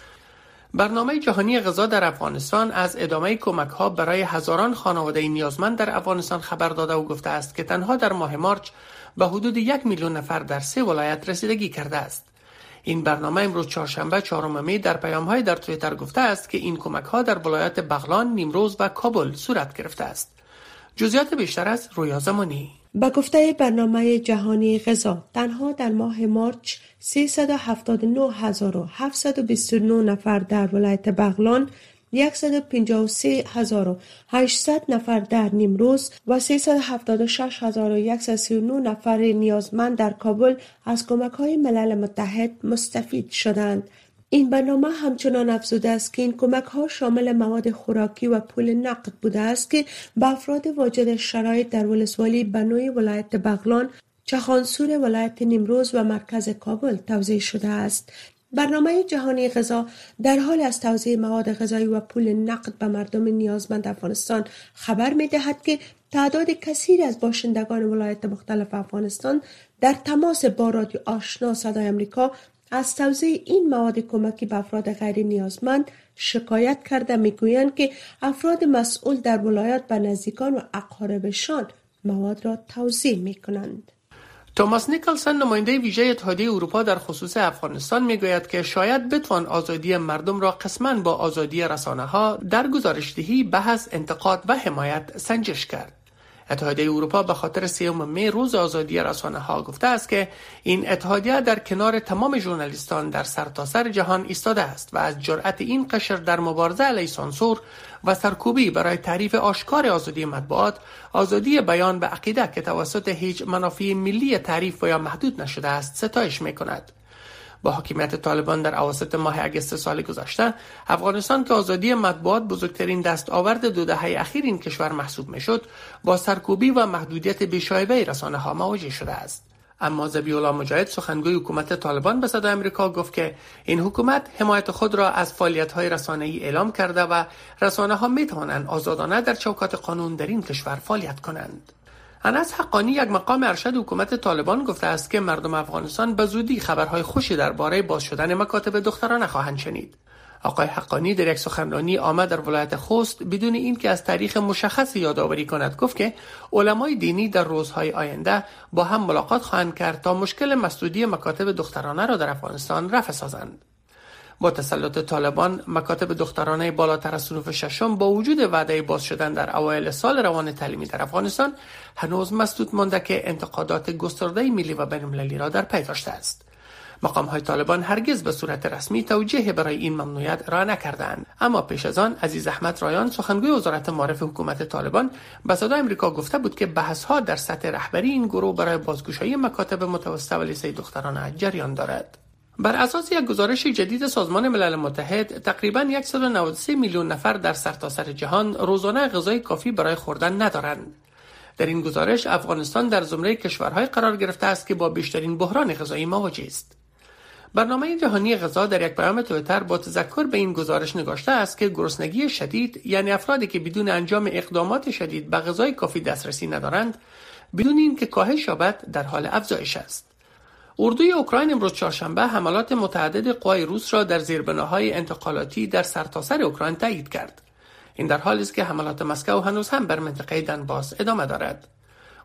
برنامه جهانی غذا در افغانستان از ادامه کمک‌ها برای هزاران خانواده نیازمند در افغانستان خبر داده و گفته است که تنها در ماه مارچ به حدود یک میلیون نفر در سه ولایت رسیدگی کرده است. این برنامه امروز چهارشنبه چهارم می در پیام‌های در توییتر گفته است که این کمک‌ها در ولایات بغلان، نیمروز و کابل صورت گرفته است. جزئیات بیشتر از رویا زمانی. با گفته برنامه جهانی غذا تنها در ماه مارچ سیصد و هفتاد و نه هزار و هفتصد و بیست و نه نفر در ولایت بغلان، صد و پنجاه و سه هزار و هشتصد نفر در نیمروز و سیصد و هفتاد و شش هزار و صد و سی و نه نفر نیازمند در کابل از کمک‌های ملل متحد مستفید شدند. این برنامه همچنان افزوده است که این کمک‌ها شامل مواد خوراکی و پول نقد بوده است که به افراد واجد شرایط در ولسوالی بنوی ولایت بغلان، چخانسور ولایت نیمروز و مرکز کابل توزیع شده است. برنامه جهانی غذا در حال از توزیع مواد غذایی و پول نقد به مردم نیازمند افغانستان خبر می‌دهد که تعداد کثیری از باشندگان ولایت مختلف افغانستان در تماس با رادیو آشنا صدای آمریکا از توزیع این مواد کمکی به افراد غیر نیازمند شکایت کرده میگویند که افراد مسئول در ولایات به نزدیکان و اقاربشان مواد را توزیع میکنند. توماس نیکلسن، نماینده ویژه اتحادیه اروپا در خصوص افغانستان، میگوید که شاید بتوان آزادی مردم را قسماً با آزادی رسانه‌ها در گزارش‌دهی، بحث، انتقاد و حمایت سنجش کرد. اتحادیه اروپا به خاطر سیوم می روز آزادی رسانه‌ها گفته است که این اتحادیه در کنار تمام ژورنالیستان در سرتاسر جهان ایستاده است و از جرأت این قشر در مبارزه علیه سانسور و سرکوبی برای تعریف آشکار آزادی مطبوعات، آزادی بیان و عقیده که توسط هیچ منافع ملی تعریف و یا محدود نشده است ستایش می‌کند. با حاکمیت طالبان در اواسط ماه اگست سال گذشته، افغانستان که آزادی مطبوعات بزرگترین دستاورد دو دهه اخیر این کشور محسوب میشد، با سرکوبی و محدودیت بی‌شایبه رسانه‌ها مواجه شده است. اما ذبیح الله مجاهد، سخنگوی حکومت طالبان، به صدای آمریکا گفت که این حکومت حمایت خود را از فعالیت‌های رسانه‌ای اعلام کرده و رسانه‌ها می‌توانند آزادانه در چوکات قانون در این کشور فعالیت کنند. انس حقانی، یک مقام ارشد حکومت طالبان، گفته است که مردم افغانستان به زودی خبرهای خوشی درباره باز شدن مکاتب دخترانه خواهند شنید. آقای حقانی در یک سخنرانی آمد در ولایت خوست بدون اینکه از تاریخ مشخص یادآوری کند گفت که علمای دینی در روزهای آینده با هم ملاقات خواهند کرد تا مشکل مسدودی مکاتب دخترانه را در افغانستان رفع سازند. با تسلط طالبان، مکاتب دخترانه بالاتر از صنف ششم با وجود وعده باز شدن در اوایل سال روان تعلیمی در افغانستان هنوز مسدود مانده که انتقادات گسترده ملی و بین‌المللی را در پی داشته است. مقام‌های طالبان هرگز به صورت رسمی توجیه برای این ممنوعیت را نکردند، اما پیش از آن عزیز احمد رایان، سخنگوی وزارت معارف حکومت طالبان، به صدای آمریکا گفته بود که بحث‌ها در سطح رهبری این گروه برای بازگشایی مکاتب متوسطه و لیسه دخترانه جریان دارد. بر اساس یک گزارش جدید سازمان ملل متحد، تقریباً صد و نود و سه میلیون نفر در سرتاسر جهان روزانه غذای کافی برای خوردن ندارند. در این گزارش افغانستان در زمره کشورهای قرار گرفته است که با بیشترین بحران غذایی مواجه است. برنامه جهانی غذا در یک پیام توییتر با تذکر به این گزارش نگاشته است که گرسنگی شدید، یعنی افرادی که بدون انجام اقدامات شدید به غذای کافی دسترسی ندارند، بدون اینکه کاهش یابد در حال افزایش است. اردوی اوکراین امروز چهارشنبه حملات متعدد قوای روس را در زیربناهای انتقالاتی در سرتاسر اوکراین تایید کرد. این در حالی است که حملات مسکو هنوز هم بر منطقه دنباس ادامه دارد.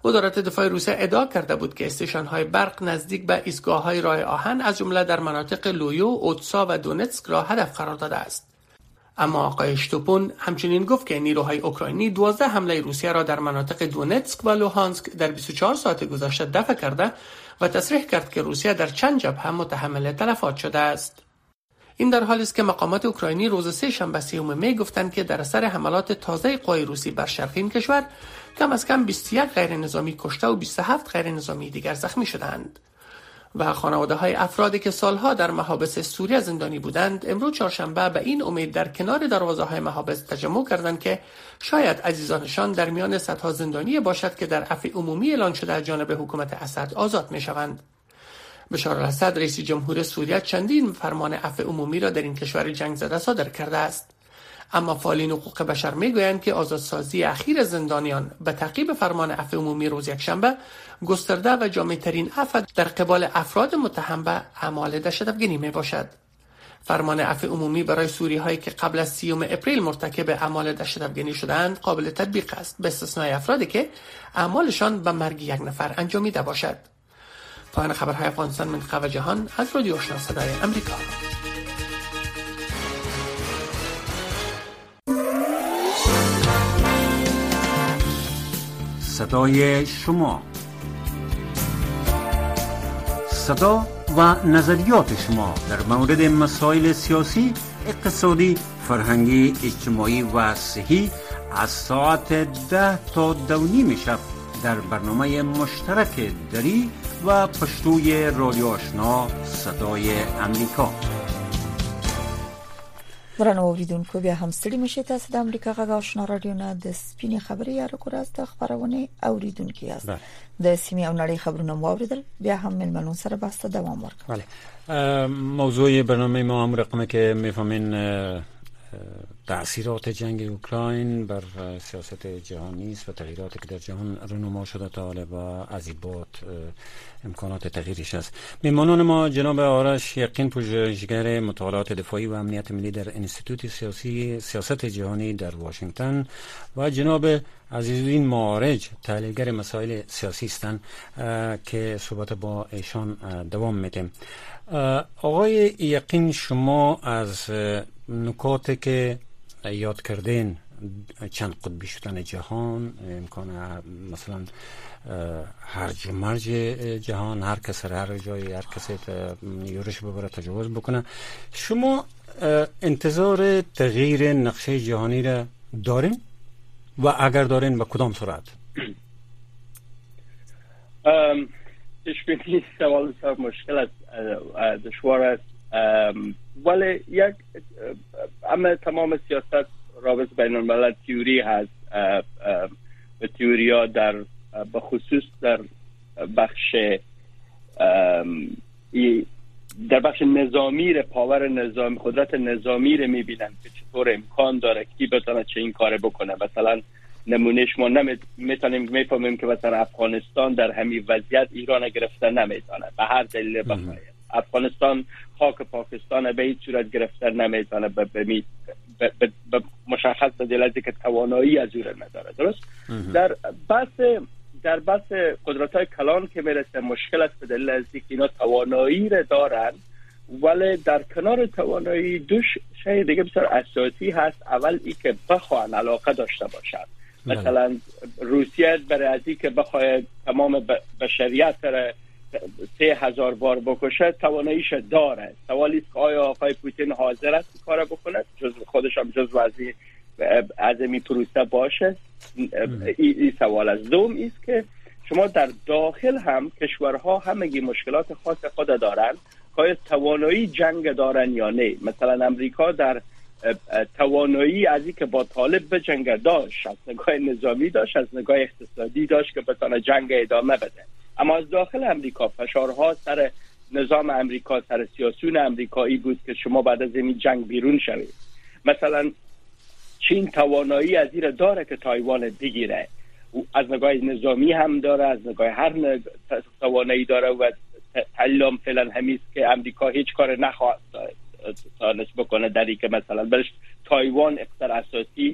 وزارت دفاع روسیه ادعا کرده بود که استیشن‌های برق نزدیک به ایستگاه‌های راه آهن از جمله در مناطق لویو، اودسا و دونتسک را هدف قرار داده است. اما آقای شتوپون همچنین گفت که نیروهای اوکراینی دوازده حمله روسیه را در مناطق دونتسک و لوهانسک در بیست و چهار ساعت گذشته دفع کرده و تصریح کرد که روسیه در چند جبهه متحمل تلفات شده است. این در حالی است که مقامات اوکراینی روز سه شنبه سوم می گفتند که در اثر حملات تازه قوای روسی بر شرق این کشور کم از کم بیست و یک غیر نظامی کشته و بیست و هفت غیر نظامی دیگر زخمی شدند. و خانواده های افرادی که سالها در محابس سوریه زندانی بودند امروز چهارشنبه به این امید در کنار دروازه های محابس تجمع کردند که شاید عزیزانشان در میان صدها زندانی باشد که در عفو عمومی اعلان شده از جانب حکومت اسد آزاد می شوند. بشار الاسد رئیس جمهور سوریه چندین فرمان عفو عمومی را در این کشور جنگ زده صادر کرده است. اما فعالین حقوق بشر میگویند که آزادسازی اخیر زندانیان به تعقیب فرمان عفو عمومی روز یکشنبه گسترده و جامع‌ترین عفو در قبال افراد متهم به اعمال دهشت‌افکنی می باشد. فرمان عفو عمومی برای سوری‌هایی که قبل از سیوم اپریل مرتکب اعمال دهشت‌افکنی شده‌اند قابل تطبیق است، به استثنای افرادی که اعمالشان به مرگ یک نفر انجامیده باشد. پایان خبرهای افغانستان منطقه و جهان از رادیو آشنا صدای آمریکا. صدای شما، صدا و نظریات شما در مورد مسائل سیاسی، اقتصادی، فرهنگی، اجتماعی و صحی از ساعت ده تا دو نیم شب در برنامه مشترک دری و پشتوی رادیو آشنا صدای امریکا. درنو اوریدونکو بیا هم ستړي مشه تاسو د امریکا غږ آشنا رادیو نه د سپینې خبرې یا راکوراز د خبرونه اوریدونکو یاست. د سیمې او نړۍ خبرونه مو اوریدل، بیا هم ملمنون سره باسته دوام ورکړئ. بله، موضوع برنامه ما هم رقمه که میفهمین تأثیرات جنگ اوکراین بر سیاست جهانی است و تغییراتی که در جهان رونما شده تا حالا و عذیبات امکانات تغییرش است. میمانان ما جناب آرش یقین پژوهشگر مطالعات دفاعی و امنیت ملی در انستیتوت سیاسی سیاست جهانی در واشنگتن و جناب عزیزالدین معارج تحلیلگر مسائل سیاسی هستند که صحبت با ایشان دوام میدیم. آقای یقین، شما از نکاتی که یاد کردین، چند قطبی شدن جهان، امکان مثلا هرج و مرج جهان، هر کس هر جایی هر کسی یورش ببره تجاوز بکنه، شما انتظار تغییر نقشه جهانی را دارین و اگر دارین به کدام صورت؟ تشبیهی سوال بسیار مشکل است، دشوار است، ولی یک اما تمام سیاست رابط بین الملل تیوری هست و تیوری ها در بخصوص در بخش در بخش نظامی ر پاور نظامی قدرت نظامی رو میبینن که چطور امکان داره کی بتونه چه این کار بکنه. مثلا نمونهش ما نمیتونیم میفهمیم که مثلا افغانستان در همین وضعیت ایران گرفته نمیتونه به هر دلیل بخواد. افغانستان خاک پاکستان به هیچ صورت گرفته نمیتونه به به مشخص دلیلی که توانایی از اون نداره. درست در بحث در بحث قدرت‌های کلان که میرسه مشکل است به دلیل از اینکه اینا توانایی را دارن، ولی در کنار توانایی دو شی دیگه بسیار اساسی هست. اول ای که بخوان علاقه داشته باشن. مثلا روسیه برای از اینکه بخواد تمام بشریت را سه هزار بار بکشه تواناییش داره. سوالی است که آیا آقای پوتین حاضر است کار بکنه، جز خودش هم جزو از از این پروسه باشه؟ این ای سوال است. دوم است که شما در داخل هم کشورها همگی مشکلات خاص خود دارن که آیا توانایی جنگ دارن یا نه. مثلا امریکا در توانایی از اینکه با طالب به جنگ داشت، از نگاه نظامی داشت، از نگاه اقتصادی داشت که بتونه جنگ ادامه بده. اما از داخل امریکا فشارها سر نظام امریکا، سر سیاسیون امریکایی بود که شما بعد از این جنگ بیرون شوید. مثلا چین توانایی از این داره که تایوان بگیره، از نگاه نظامی هم داره، از نگاه هر نگ... توانایی داره و تعلیم فعلا همیست که امریکا هیچ کار نخواهد تانست بکنه در این که مثلا برش تایوان اقتصاد اساسی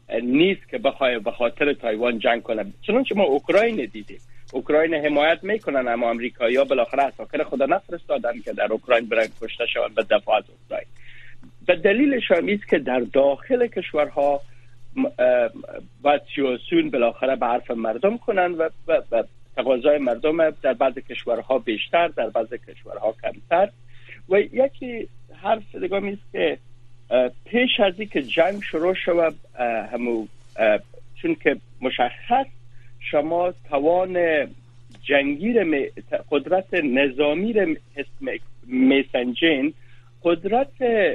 نیست که بخواد به خاطر تایوان جنگ کنه. چنانچه ما اوکراین دیدیم، اوکراین حمایت میکنن اما آمریکایی‌ها بالاخره عساکر خود نفرستادن که در اوکراین برن کشته شوند به دفاع از اوکراین. به دلیلش هم است که در داخل کشورها باید سیاسیون بالاخره به حرف مردم کنن و, و, و تقاضای مردم در بعض کشورها بیشتر، در بعض کشورها کمتر. و یکی حرف دیگه است که پیش از اینکه جنگ شروع شود همو چون که مشخص شما توان جنگی را قدرت نظامی را میسنجین، قدرت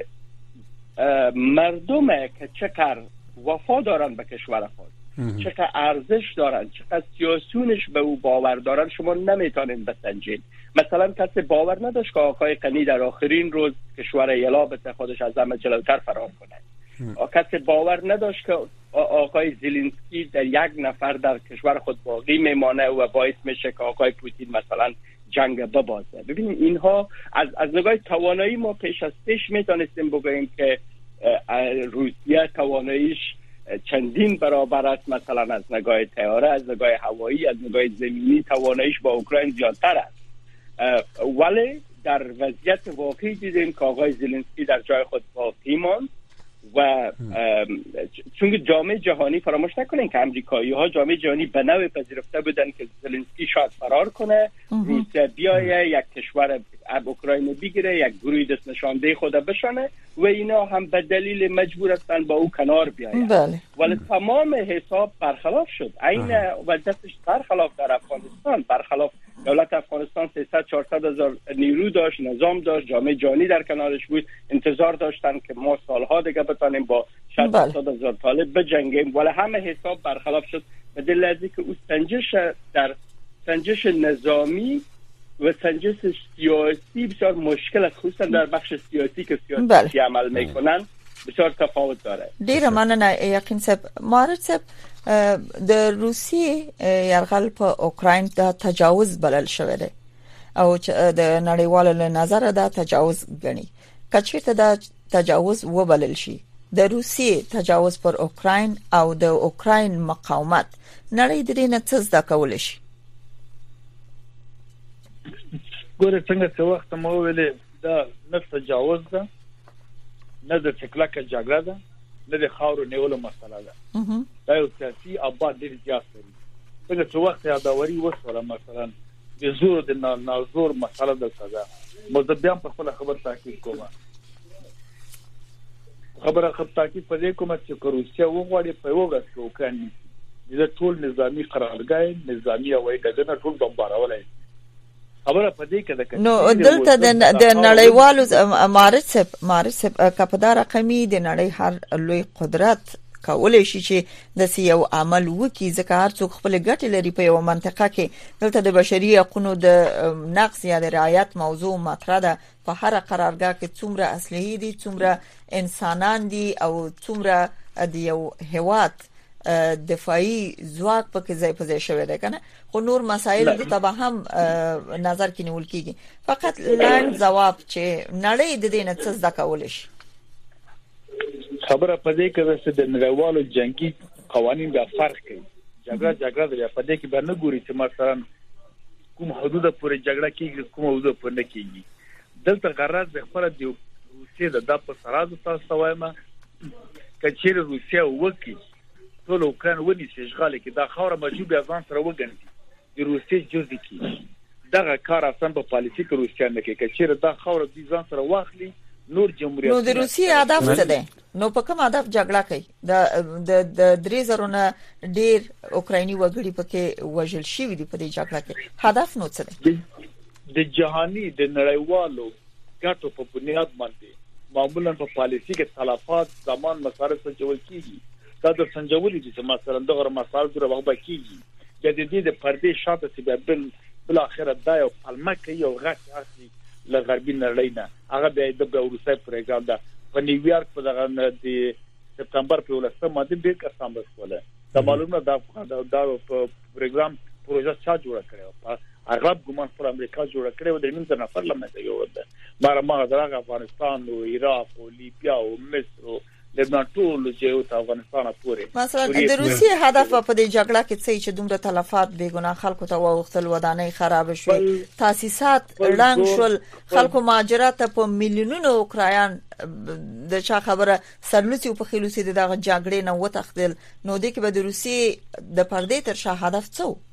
مردم که چقدر وفا دارن به کشور خود، چقدر ارزش دارن، چقدر سیاسیونش به او باور دارن شما نمیتونین بسنجین. مثلا کسی باور نداشت که آقای غنی در آخرین روز کشور ایلا بته خودش از همه جلوتر فرار کنه. کسی باور نداشت که آقای زلنسکی در یک نفر در کشور خود باقی میمانه و باعث میشه که آقای پوتین مثلا جنگ ببازه. ببینید اینها از از نگاه توانایی ما پیش از پیش میتونستیم بگوییم که روسیه تواناییش چندین برابر است، مثلا از نگاه طیاره، از نگاه هوایی، از نگاه زمینی تواناییش با اوکراین زیادتر است. ولی در وضعیت واقعی دیدیم که آقای زلنسکی در جای خود باقی ماند و چون جامعه جهانی فراموش نکنین که امریکایی ها جامعه جهانی به نوعی پذیرفته بودن که زلنسکی شاید فرار کنه، روسیه بیایه یک کشور اوکراین بگیره، یک گروه دست نشانده خود بشانه و اینا هم به دلیل مجبور هستن با او کنار بیاین. بله. ولی تمام حساب برخلاف شد. عین وضعیتش برخلاف در افغانستان، برخلاف دولت افغانستان سیصد چهارصد هزار نیرو داشت، نظام داشت، جامعه جهانی در کنارش بود، انتظار داشتن که ما سالها دیگه بتانیم با شصت هفتاد هزار طالب بجنگیم، ولی همه حساب برخلاف شد به دلیل از اینکه او سنجش در سنجش نظامی و سنجش سیاسی بسیار مشکل است، خصوصا در بخش سیاسی که سیاسی بله. عمل میکنن بسیار تفاوت داره. ډیره مننه یقین صاحب. مارد صاحب د روسیې یرغل په اوکراین د تجاوز بلل شوی دی او د نړیوالو له نظره دا تجاوز غني. کچېرته دا تجاوز وبلل شي، د روسیې تجاوز پر اوکراین او د اوکراین مقاومت نړۍ د دې نه څه زده کول شي؟ ګوره څنګه څه وخت مو ویلې دا نه تجاوز ده، نه د چکلکه جګړه ده، نه د خاورو نیولو مسله ده. دا یو سیاسي ابعاد ډېر زیات لري. څنګه څه وخت یادوري وسوله مثلا د زور د نازور مسله ده ساده. مذهبيان په خپل خبر تاکید کومه خبره خبر تاکید په دې کومه چې روسیا وغواړي په یو ورځ کې اوکراین د ټول نظامی قرارګاه نظامی او ایډګنه ټول بمبارولای خبره پدې کې ده. نو دلته د نړیوالو مارسب مارسب کپدار رقمي د نړۍ هر لوی قدرت کولای شي چې د سیو عمل وکي، ځکه هر څوک خپل ګټې لري په یو منطقه کې. دلته د بشري حقوقو د نقض یا د رعایت موضوع مطرح ده. په هر قرارګاه کې څومره اصلي دي، څومره انسانان دي او څومره د یو هواد دفاعي ځواک پکې ځای په ځای شوی دی کنه. خو نور مسایل دي تبه هم نظر کې نیول کیږي. فقط لاند جواب چې نړۍ د دې نه څه زده کول شي. خبره پدې کې چې د نړیوالو جنگي قوانین بیا فرق کوي. جګړه جګړه دی په دې کې به نه ګوري چې مثلا کوم حدود پورې جګړه کیږي کوم حدود پورې نه کیږي. دلته غرض د خپل د روسیې د دغه سرازو تاسو وایم کچې روسیا وکي ټول اوکراین ونی چې اشغال کې دا خوره مجبور ځان سره وګڼي د روسیې جزء کې دغه کار اصلا په پالیسي کې روسیا نه کوي. کچې دا خوره د ځان سره واخلي نور جمهوریت. نو د روسیې هدف څه دی؟ نو په کوم هدف جګړه کوي؟ د د درې زرونه ډیر اوکرایني وګړي پکې وژل شوي دي په دې جګړه کې. هدف نو څه دی؟ د جهاني د نړیوالو ګټو په بنیاد باندې معمولا په پالیسي کې تلفات زمان مصارف سنجول کیږي. دا د سنجولې دي چې مثلا دغه مصارف سره وغبه کیږي. د دې د پردې شاته چې بل بل اخر دا یو پلمه کوي او غټ اصلي له غربي نړۍ نه هغه د روسي پروګرام ده. په نیویارک په دغه د سپتمبر په ولسمه باندې ډېر کسان بسوله دا معلومه دا دا پروګرام پروژه چا جوړ کړو. اغلب ګمان پر امریکا جوړ کړو د نیم نفر لمه یو ده. مار ما دغه افغانستان او عراق او لیبیا او مصر او لبنان ټول جو ته افغانستان پورې. مثلا د روسیې هدف په دې جګړه کې څه چې دومره تلفات بیګناه خلکو ته وغوښتل، ودانۍ خراب شوې، تاسیسات ړنګ شول، خلکو مهاجرت په میلیونونو اوکرایان د چا خبره سرلوسی په خلوسی دغه جګړې نه وتښتل، نو د کې به د روسیې د پردې تر شا هدف څه و؟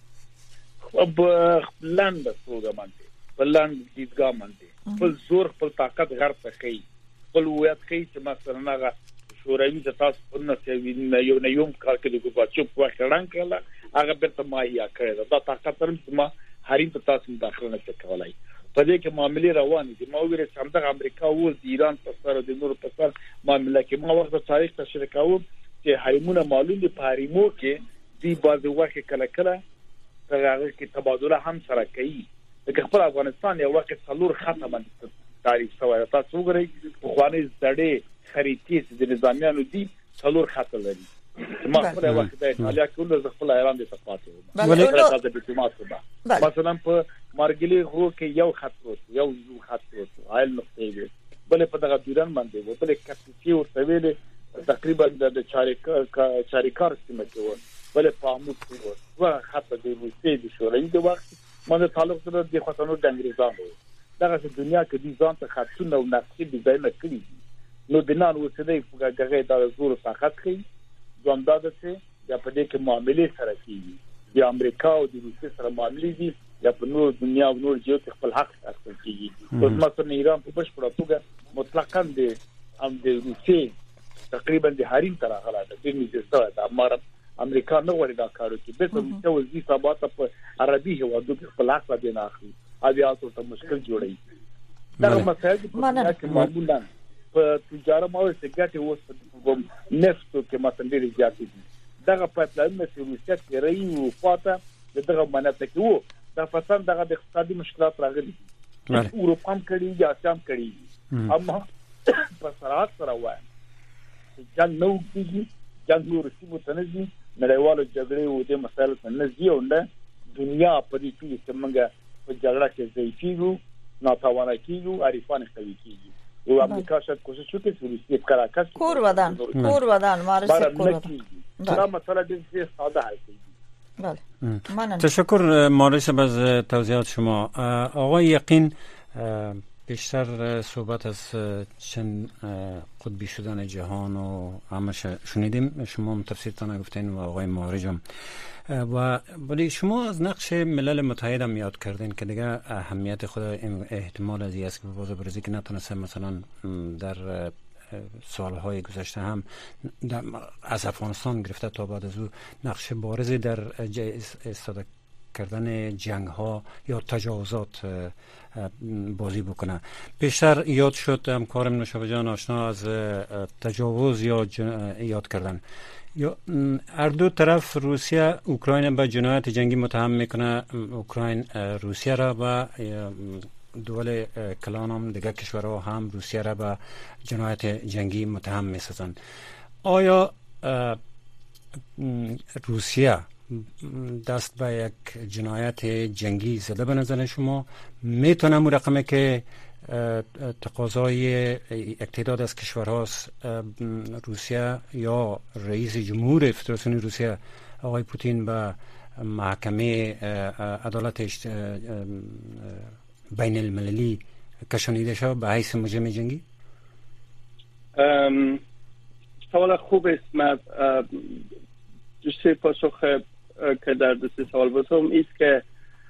اب لاند توګه باندې بلند دیدګا باندې خپل زور خپل طاقت غر ته کوي، خپل ویات کوي چې مثلا هغه شوروي د تاسو په نسوي یو نه یوم کار کې د ګوباچوف په وخت کړه هغه بیرته مایا کړی دا طاقت ترم ما هرې په تاسو داخله نه کولای. په دې کې معاملې روانې دي. ما ویل چې همدغه امریکا او ایران په سر د نور په سر معاملې کې ما وخت تاریخ تشریح کوم چې حریمونه معلوم دي په حریمو کې دی بعض وخت کله کله هغه کې تبادله هم سره کوي. د خپل افغانستان یو وخت څلور ختمه تاریخ سوای تاسو وګورئ په خوانې زړې خریطې د نظامیانو دي څلور خط لري. ما خپل وخت د ایتالیا کې د خپل ایران د صفات وو د ډیپلوماټ وو مثلا په مارګلی هو کې یو خط وو یو خط وو عین نقطې وو بل په دغه ایران باندې وو بل کپټي ورته ویل تقریبا د چاریکار چاریکار سیمه کې وو بل په عمود وو وا خط د روسیې د شوروي د وخت باندې تعلق سره د خطرونو د انګریزانو دغه دنیا کې دي ځان ته خطونه او نقشې ډیزاین کړي نو د نن اوسېدې په هغه د زور طاقت کوي ځونداده چې د په دې کې معاملې سره کیږي د امریکا او د روسیې سره معاملې دي یا په نور دنیا او نور جهات خپل حق اخیستل کیږي. اوس مثلا ایران په بشپړه توګه مطلقاً د ام د روسیې تقریبا د حریم تر غلا ده د دې د امر امریکا نه وړي دا کارو کې به څه وځي ثبات په عربي هوادو کې خپل حق باندې نه اخلي اځیاتو ته مشکل جوړي. دا مسایل چې معمولاً په تجارت او سګټي اوس په نفت کې مثلا ډېر زیات دي. دغه پایپلاین چې روسیه کې رہی او فاته دغه مناطق کې وو دا فساد دغه د اقتصادي مشکلات راغلي اروپا هم کړي یا اسیا هم کړي اما په سرعت سره وایي چې نو کېږي چې نور سیمو تنظیم نړیوالو جګړې او د مسایلو تنظیم او نه دنیا په دې کې چې موږ په جګړه کې ځایږو ناتوانه کیږو عارفان کوي کیږي او امریکا شاید کوشش وکړي چې روسیې کراکاس کور ودان کور ودان مارسه کور ودان دا مسئله ډېر ساده حل کیږي. بله تشکر مارس از توضیحات شما. آقای یقین بیشتر صحبت از چند قطبی شدن جهان و همش شنیدیم، شما هم تفسیرتان گفتین و آقای مارج هم و ولی شما از نقش ملل متحد هم یاد کردین که دیگه اهمیت خود احتمال از است که به بازه برزی که نتونسته مثلا در سالهای گذشته هم از افغانستان گرفته تا بعد از او نقش بارزی در استفاده کردن جنگ ها یا تجاوزات بازی بکنه. بیشتر یاد شد همکارم نوشابه جان آشنا از تجاوز یا یاد کردن. یا هر دو طرف روسیه اوکراین به جنایت جنگی متهم میکنه، اوکراین روسیه را و دول کلان هم دیگه کشورها هم روسیه را به جنایت جنگی متهم میسازند. آیا روسیه دست به یک جنایت جنگی زده به نظر شما؟ میتونه مو رقمه که تقاضای اقتداد از کشورهاست روسیه یا رئیس جمهور فدراسیون روسیه آقای پوتین به محکمه عدالت بین المللی کشانیده شد به حیث مجرم جنگی؟ سوال خوب است. من دوست پاسخ که در دوست سوال بودم است که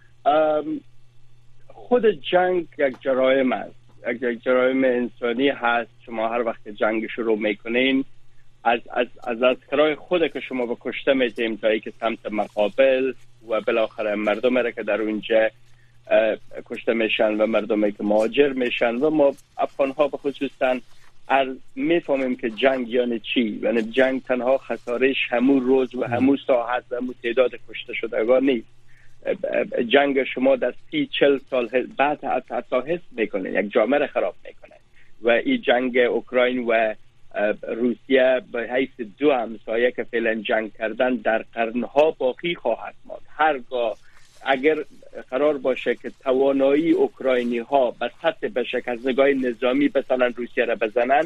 خود جنگ یک جرایم است، یک جرایم انسانی هست. شما هر وقت جنگ شروع میکنین از از از اسکرای خود که شما به کشته میتیم تا اینکه سمت مقابل و بالاخره مردم را که در اونجا کشته میشن و مردمی که مهاجر میشن و ما افغان ها به خصوصا میفهمیم که جنگ یعنی چی. یعنی جنگ تنها خسارش همون روز و همون ساعت و همون تعداد کشته شدگان نیست. جنگ شما در سی چل سال بعد حتی حس میکنه، یک جامعه را خراب میکنه و این جنگ اوکراین و روسیه به حیث دو همسایه که فعلا جنگ کردن در قرنها باقی خواهد ماند. هرگاه اگر قرار باشه که توانایی اوکراینی ها به سطح بشه که از نگاه نظامی مثلا روسیه را بزنن،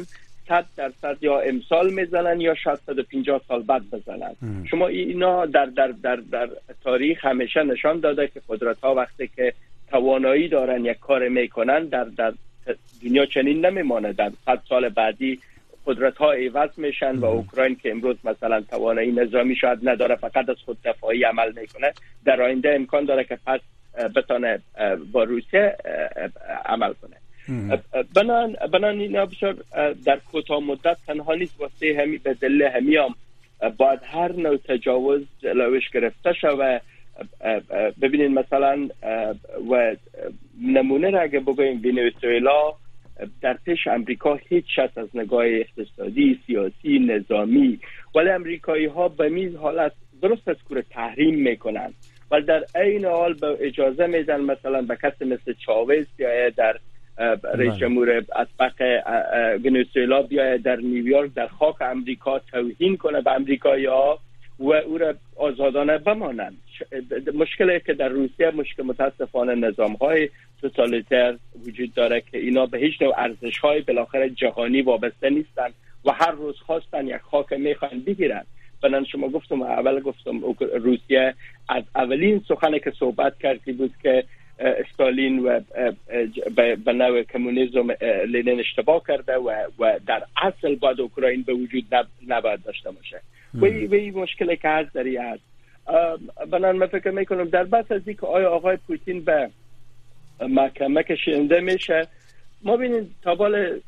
صد درصد یا امسال میزنن یا شاید صد و پنجاه سال بعد بزنن. ام. شما اینا در در در در تاریخ همیشه نشان داده که قدرت ها وقتی که توانایی دارن یک کار میکنن در در دنیا چنین نمیمانه. در صد سال بعدی قدرت ها عوض میشن و اوکراین که امروز مثلا توانایی نظامی شاید نداره، فقط از خود دفاعی عمل میکنه، در آینده امکان داره که پس بتونه با روسیه عمل کنه. بنان بنان اینا بسیار در کوتاه مدت تنها نیست، واسه همی به دل همی هم باید هر نوع تجاوز جلوش گرفته شود. ببینید مثلا و نمونه را اگه بگویم ونزوئلا در پیش امریکا هیچ شت از نگاه اقتصادی، سیاسی، نظامی، ولی امریکایی ها به میز حالت درست از کور تحریم میکنن ولی در این حال به اجازه میدن مثلا به کسی مثل چاوز بیاید در رئیس جمهور اسبق ونزوئلا بیاید در نیویورک در خاک امریکا توهین کنه به امریکایی ها و او را آزادانه بمانند. مشکلی که در روسیه مشکل متاسفانه نظام‌های توتالیتر وجود داره که اینا به هیچ نوع ارزش‌های بالاخره جهانی وابسته نیستن و هر روز خواستن یک خاک میخوان بگیرن. بنان شما گفتم اول گفتم روسیه از اولین سخنی که صحبت کردی بود که استالین و به نوع کمونیسم لنین اشتباه کرده و و در اصل باید اوکراین به وجود نباید داشته باشه. و این مشکلی که هست داری هست. بنان من فکر میکنم در بحث از این که آیا آقای پوتین به محکمه کشنده میشه، ما بینید تابال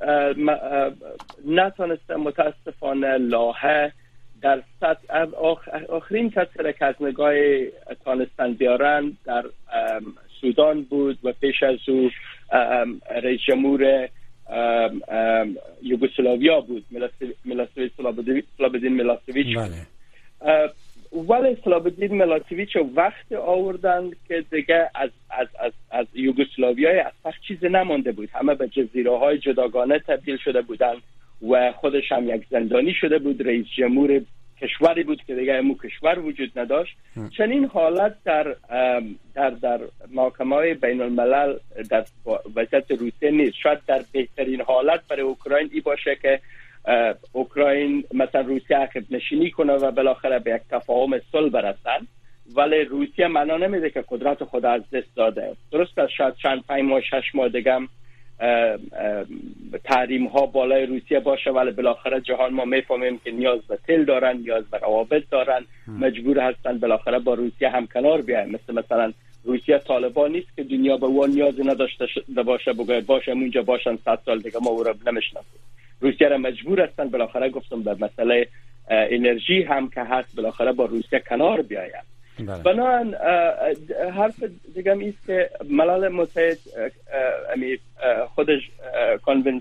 نتانسته متاسفانه لاهه در سطح آخرین کسی که از نگاه تانستن بیارن در سودان بود و پیش از او رئیس جمهور یوگسلاویا بود میلاسویچ سلابدین میلاسویچ. ولی سلابدین میلاسویچ وقت آوردن که دیگه از از از از یوگسلاویای اصلا چیزی نمانده بود، همه به جزیره های جداگانه تبدیل شده بودن و خودش هم یک زندانی شده بود، رئیس جمهور کشوری بود که دیگه امو کشور وجود نداشت. چنین حالت در در در محکمه‌های بین الملل در وضعیت روسیه نیست. شاید در بهترین حالت برای اوکراین ای باشه که اوکراین مثلا روسیه عقب نشینی کنه و بالاخره به یک تفاهم صلح برسن، ولی روسیه معنا نمیده که قدرت خود از دست داده. درست است شاید چند پنج ماه شش ماه دیگه تحریم ها بالای روسیه باشه، ولی بالاخره جهان ما میفهمیم که نیاز به تیل دارن، نیاز به روابط دارن، مجبور هستن بالاخره با روسیه هم کنار بیاین. مثل مثلا روسیه طالبان نیست که دنیا به اون نیاز نداشته باشه بگه باشه اونجا باشن صد سال دیگه ما او را نمیشناسیم. روسیه را مجبور هستن بالاخره گفتم به مسئله انرژی هم که هست بالاخره با روسیه کنار بیاین. بنابراین حرف دیگه ایست که ملل متحد خودش کانونس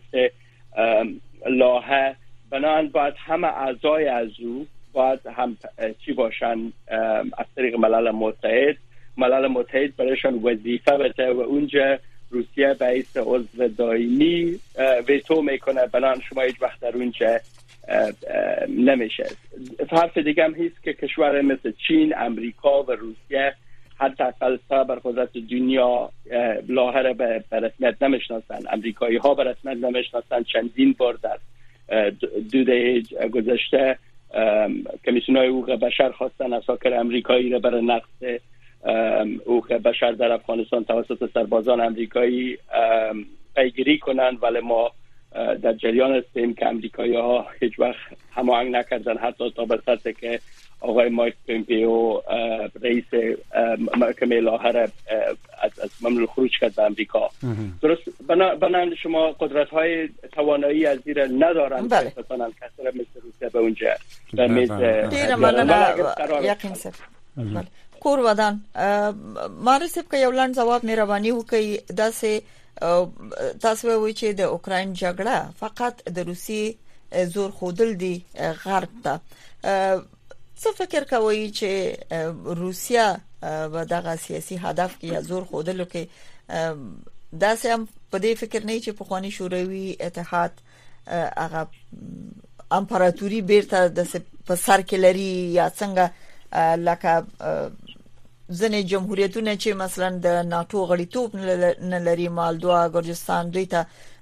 لاهه بنابراین باید همه اعضای از او باید هم چی باشن از طریق ملل متحد ملل متحد برایشان وظیفه بده و اونجا روسیه به حیث عضو دائمی ویتو میکنه، بنابراین شما هیچ وقت در اونجا نمیشه. حرف دیگه هم هست که کشور مثل چین، امریکا و روسیه حتی اقل بر قدرت دنیا لاهره به رسمیت نمیشناسن. امریکایی ها به رسمیت نمیشناسن. چندین بار در دو دهه گذشته کمیسیون های حقوق بشر خواستن اساکر امریکایی را برای نقض حقوق بشر در افغانستان توسط سربازان امریکایی پیگیری کنن، ولی ما در جریان هستیم که امریکایی ها هیچ وقت هماهنگ نکردن، حتی تا به سطحی که آقای مایک پومپئو رئیس محکمه لاهه از از ممنوع خروج کرد به امریکا. درست بنابراین شما قدرت های توانایی از زیر ندارن مثلا کسی را مثل روسیه به اونجا در میز دیر مننه یقین سر کور ودان مارسب که یو لاند جواب مهرباني وکي داسې تاسو وایئ چې د اوکراین جګړه فقط د روسي زور خودل دی غرب ته. څه فکر کوي چې روسیا و دغه سیاسي هدف کې زور خودلو کې داسې هم په دې فکر نه چې په خواني شوروي اتحاد هغه امپراتوري بیرته د په سر کې لري یا څنګه لکه ځنې جمهوریتونه چې مثلا د ناتو غړیتوب نه لري، مالدوا، ګرجستان، دوی ته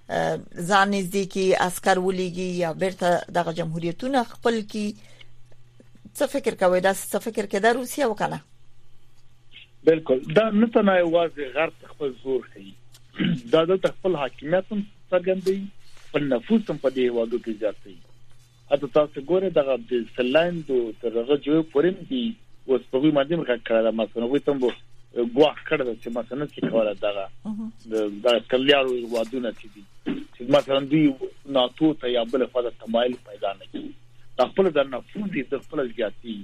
ځان نږدې کی عسكر ولېږي یا بیرته دغه جمهوریتونه خپل کی څه فکر کوي دا څه فکر کې د روسیا وکنه؟ بالکل دا نه تنه واځي غرب خپل زور کوي دا د خپل حاکمیت هم څرګندوي خپل نفوذ هم په دې وادو کې زیاتوي. اته تاسو ګوره دغه د سلاند او ترغه جو پرم دي اوس په وی باندې مرګ کړه مثلا وي تم ګواخ کړه چې مثلا چې کوله دغه د کلیارو وادونه چې دي چې مثلا دوی ناتو ته یا بل فاده تمایل پیدا نه کوي خپل د نفوذ د خپل زیاتی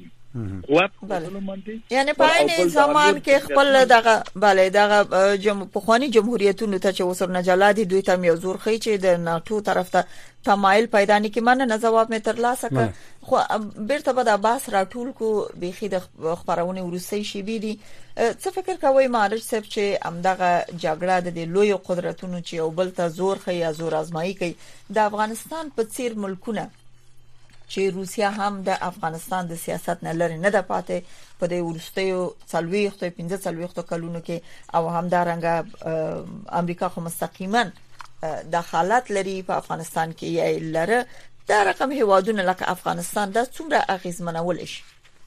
یعنی په عین زمان کې خپل دغه bale دغه جم پخوانی جمهوریتونو ته چې وسر نجلادي دوی ته یو زور خي چې د ناتو طرف ته تمایل پیدا نه کی منه جواب مې ترلاسه ک خو بیرته به د عباس راټول کو بيخي د خبرونه ورسې شي بيدي څه فکر کوي مارج صاحب چې امدغه جګړه د لوی قدرتونو چې یو بل ته زور خي یا زور آزمایي کوي د افغانستان په څیر ملکونه چې روسیا هم د افغانستان د سیاست نه لري نه د پاتې په د ورستیو څلويخت پنځه څلويخت کلونو کې او هم د رنګ امریکا خو مستقیما دخالت لري په افغانستان کې یې لره دا رقم هوادونه لکه افغانستان د څومره اغیزمنول شي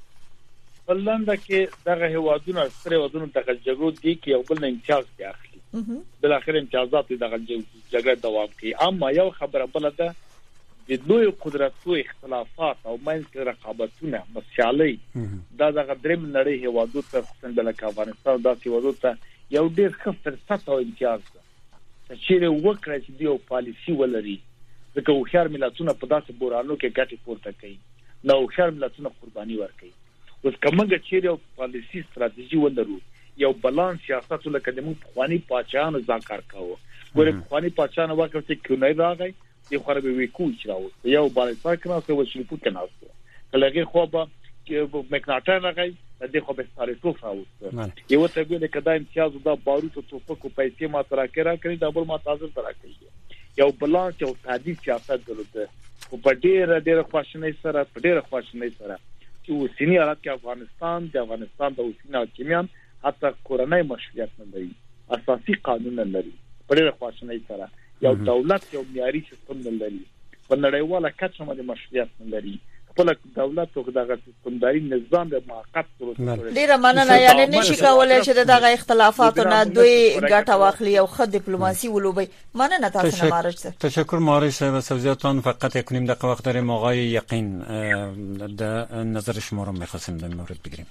ولنده کې دغه هوادونه سره هوادونه د جګړو دي کې یو بل امتیاز دی اخلي بل اخر امتیازات دغه جګړه دوام کوي. اما یو خبره بل ده د لوی قدرتونو اختلافات او منځ رقابتونه مسیالي دا دغه دریم نړۍ هوادو ته خصوصا د افغانستان د هوادو ته یو ډیر ښه فرصت او امتیاز ده چې وکړي چې دیو پالیسی ولري ځکه خو خیر ملتونه په داسې بورانو کې ګټي پورته کوي نو خیر ملتونه قرباني ورکوي. اوس کومه چې یو پالیسی ستراتیژي ولرو یو بالانس سیاست لکه د مو خواني پاچانو ځکار کاوه ګوره خواني پاچانو وکړ چې کونه راغی یو خرابې وکوي چې راو یو باندې څنګه نو څه وشل پوت کنه کله خو به مکناټر راغی د خو به ستاره تو راو یو ته ویل کدا امتیاز د باروت او توپکو پیسې ما ترا کړه کړی دا بل ما تاسو ترا کړی یو بالانس او تعدیل سیاست درلوده خو په ډېر ډېر خواشنۍ سره په ډېر خواشنۍ سره چې وسینی حالت کې افغانستان د افغانستان د وسینه حاکمیان حتی کورنۍ مشروعیت نه لري اساسي قانون نه لري په ډېر خواشنۍ سره یو دولت یو معیاري سیستم نه لري په نړیواله کچه باندې مشروعیت نه لري خپل دولت او دغه سیستمداري نظام د موقت پروسه ډیره مننه یعنی نشي کولای چې دغه اختلافاتو نه دوی ګټه واخلي او خد دیپلماسی ولوبي. مننه تاسو نه مارج صاحب. تشکر مارج صاحب. توضیحاتتان فقط یک نیم دقیقه وقت داریم. آقای یقین در نظر شما رو می‌خواستیم در مورد بگیریم.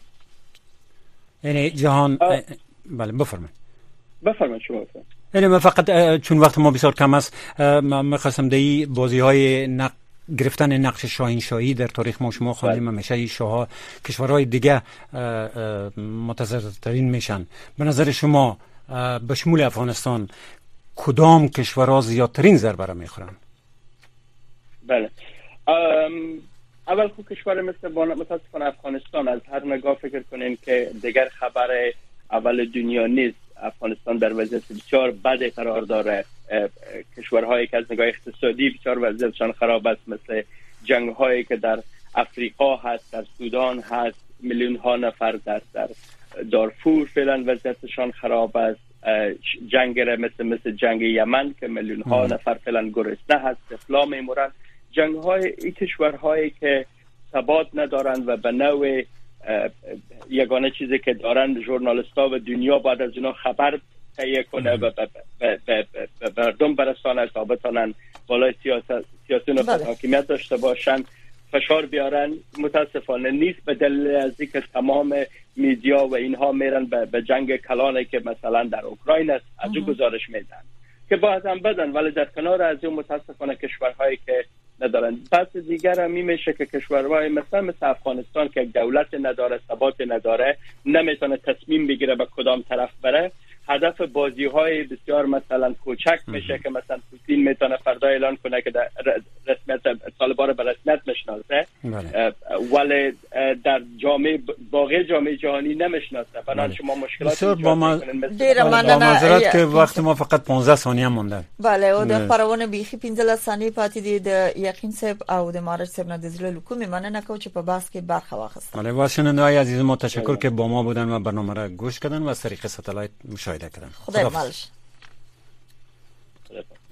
یعنی جهان بله بفرمایید. بفرمایید شما بفرمایید. یعنی من فقط چون وقت ما بسیار کم است من می‌خواستم دی بازی‌های نق گرفتن نقش شاهنشاهی در تاریخ ما شما خواندیم همیشه این شاه‌ها کشورهای دیگه متضررترین میشن. به نظر شما به شمول افغانستان کدام کشورها زیادترین ضربه را میخورن؟ بله اول خود کشور مثل متاسفانه افغانستان از هر نگاه فکر کنین که دیگر خبر اول دنیا نیست. افغانستان در وضعیت بسیار بد قرار داره. کشورهایی که از نگاه اقتصادی بسیار وضعیتشان خراب است مثل جنگ هایی که در افریقا هست، در سودان هست، میلیون ها نفر در در دارفور فعلا وضعیتشان خراب است. جنگ مثل مثل جنگ یمن که میلیون ها نفر فعلا گرسنه هست، طفلا میمورن. جنگ های این کشورهایی که ثبات ندارند و به نوع یگانه چیزی که دارن ژورنالیست‌ها و دنیا بعد از اینا خبر تهیه کنه و به مردم برسانه تا بتونن بالای سیاست سیاستون حاکمیت داشته باشن فشار بیارن. متاسفانه نیست به دلیل از اینکه تمام میدیا و اینها میرن به جنگ کلانه که مثلا در اوکراین است از او گزارش میدن که باز هم بدن، ولی در کنار از اون متاسفانه کشورهایی که ندارن. پس دیگر هم میشه که کشورهای مثلا مثل افغانستان که دولت نداره، ثبات نداره، نمیتونه تصمیم بگیره به کدام طرف بره. هدف بازی های بسیار مثلا کوچک میشه که مثلا پوتین میتونه فردا اعلان کنه که در رسمیت طالبان رو به رسمیت میشناسه ولی در جامعه باقی جامعه جهانی نمیشناسه. بنابراین شما مشکلات با ما معذرت که وقت ما فقط پانزده ثانیه مونده. بله او د خبرونه بیخي پنځه ثانیې پاتې دي. د یقین صاحب او د مارج صاحب نه د زړه کومې مننه کوم چې په بحث کې برخه واخیستل. بله واشننده‌های عزیز ما تشکر که با ما بودن و برنامه را گوش کردن و از طریق ستلایت مشاهده کردن. خدا مالش.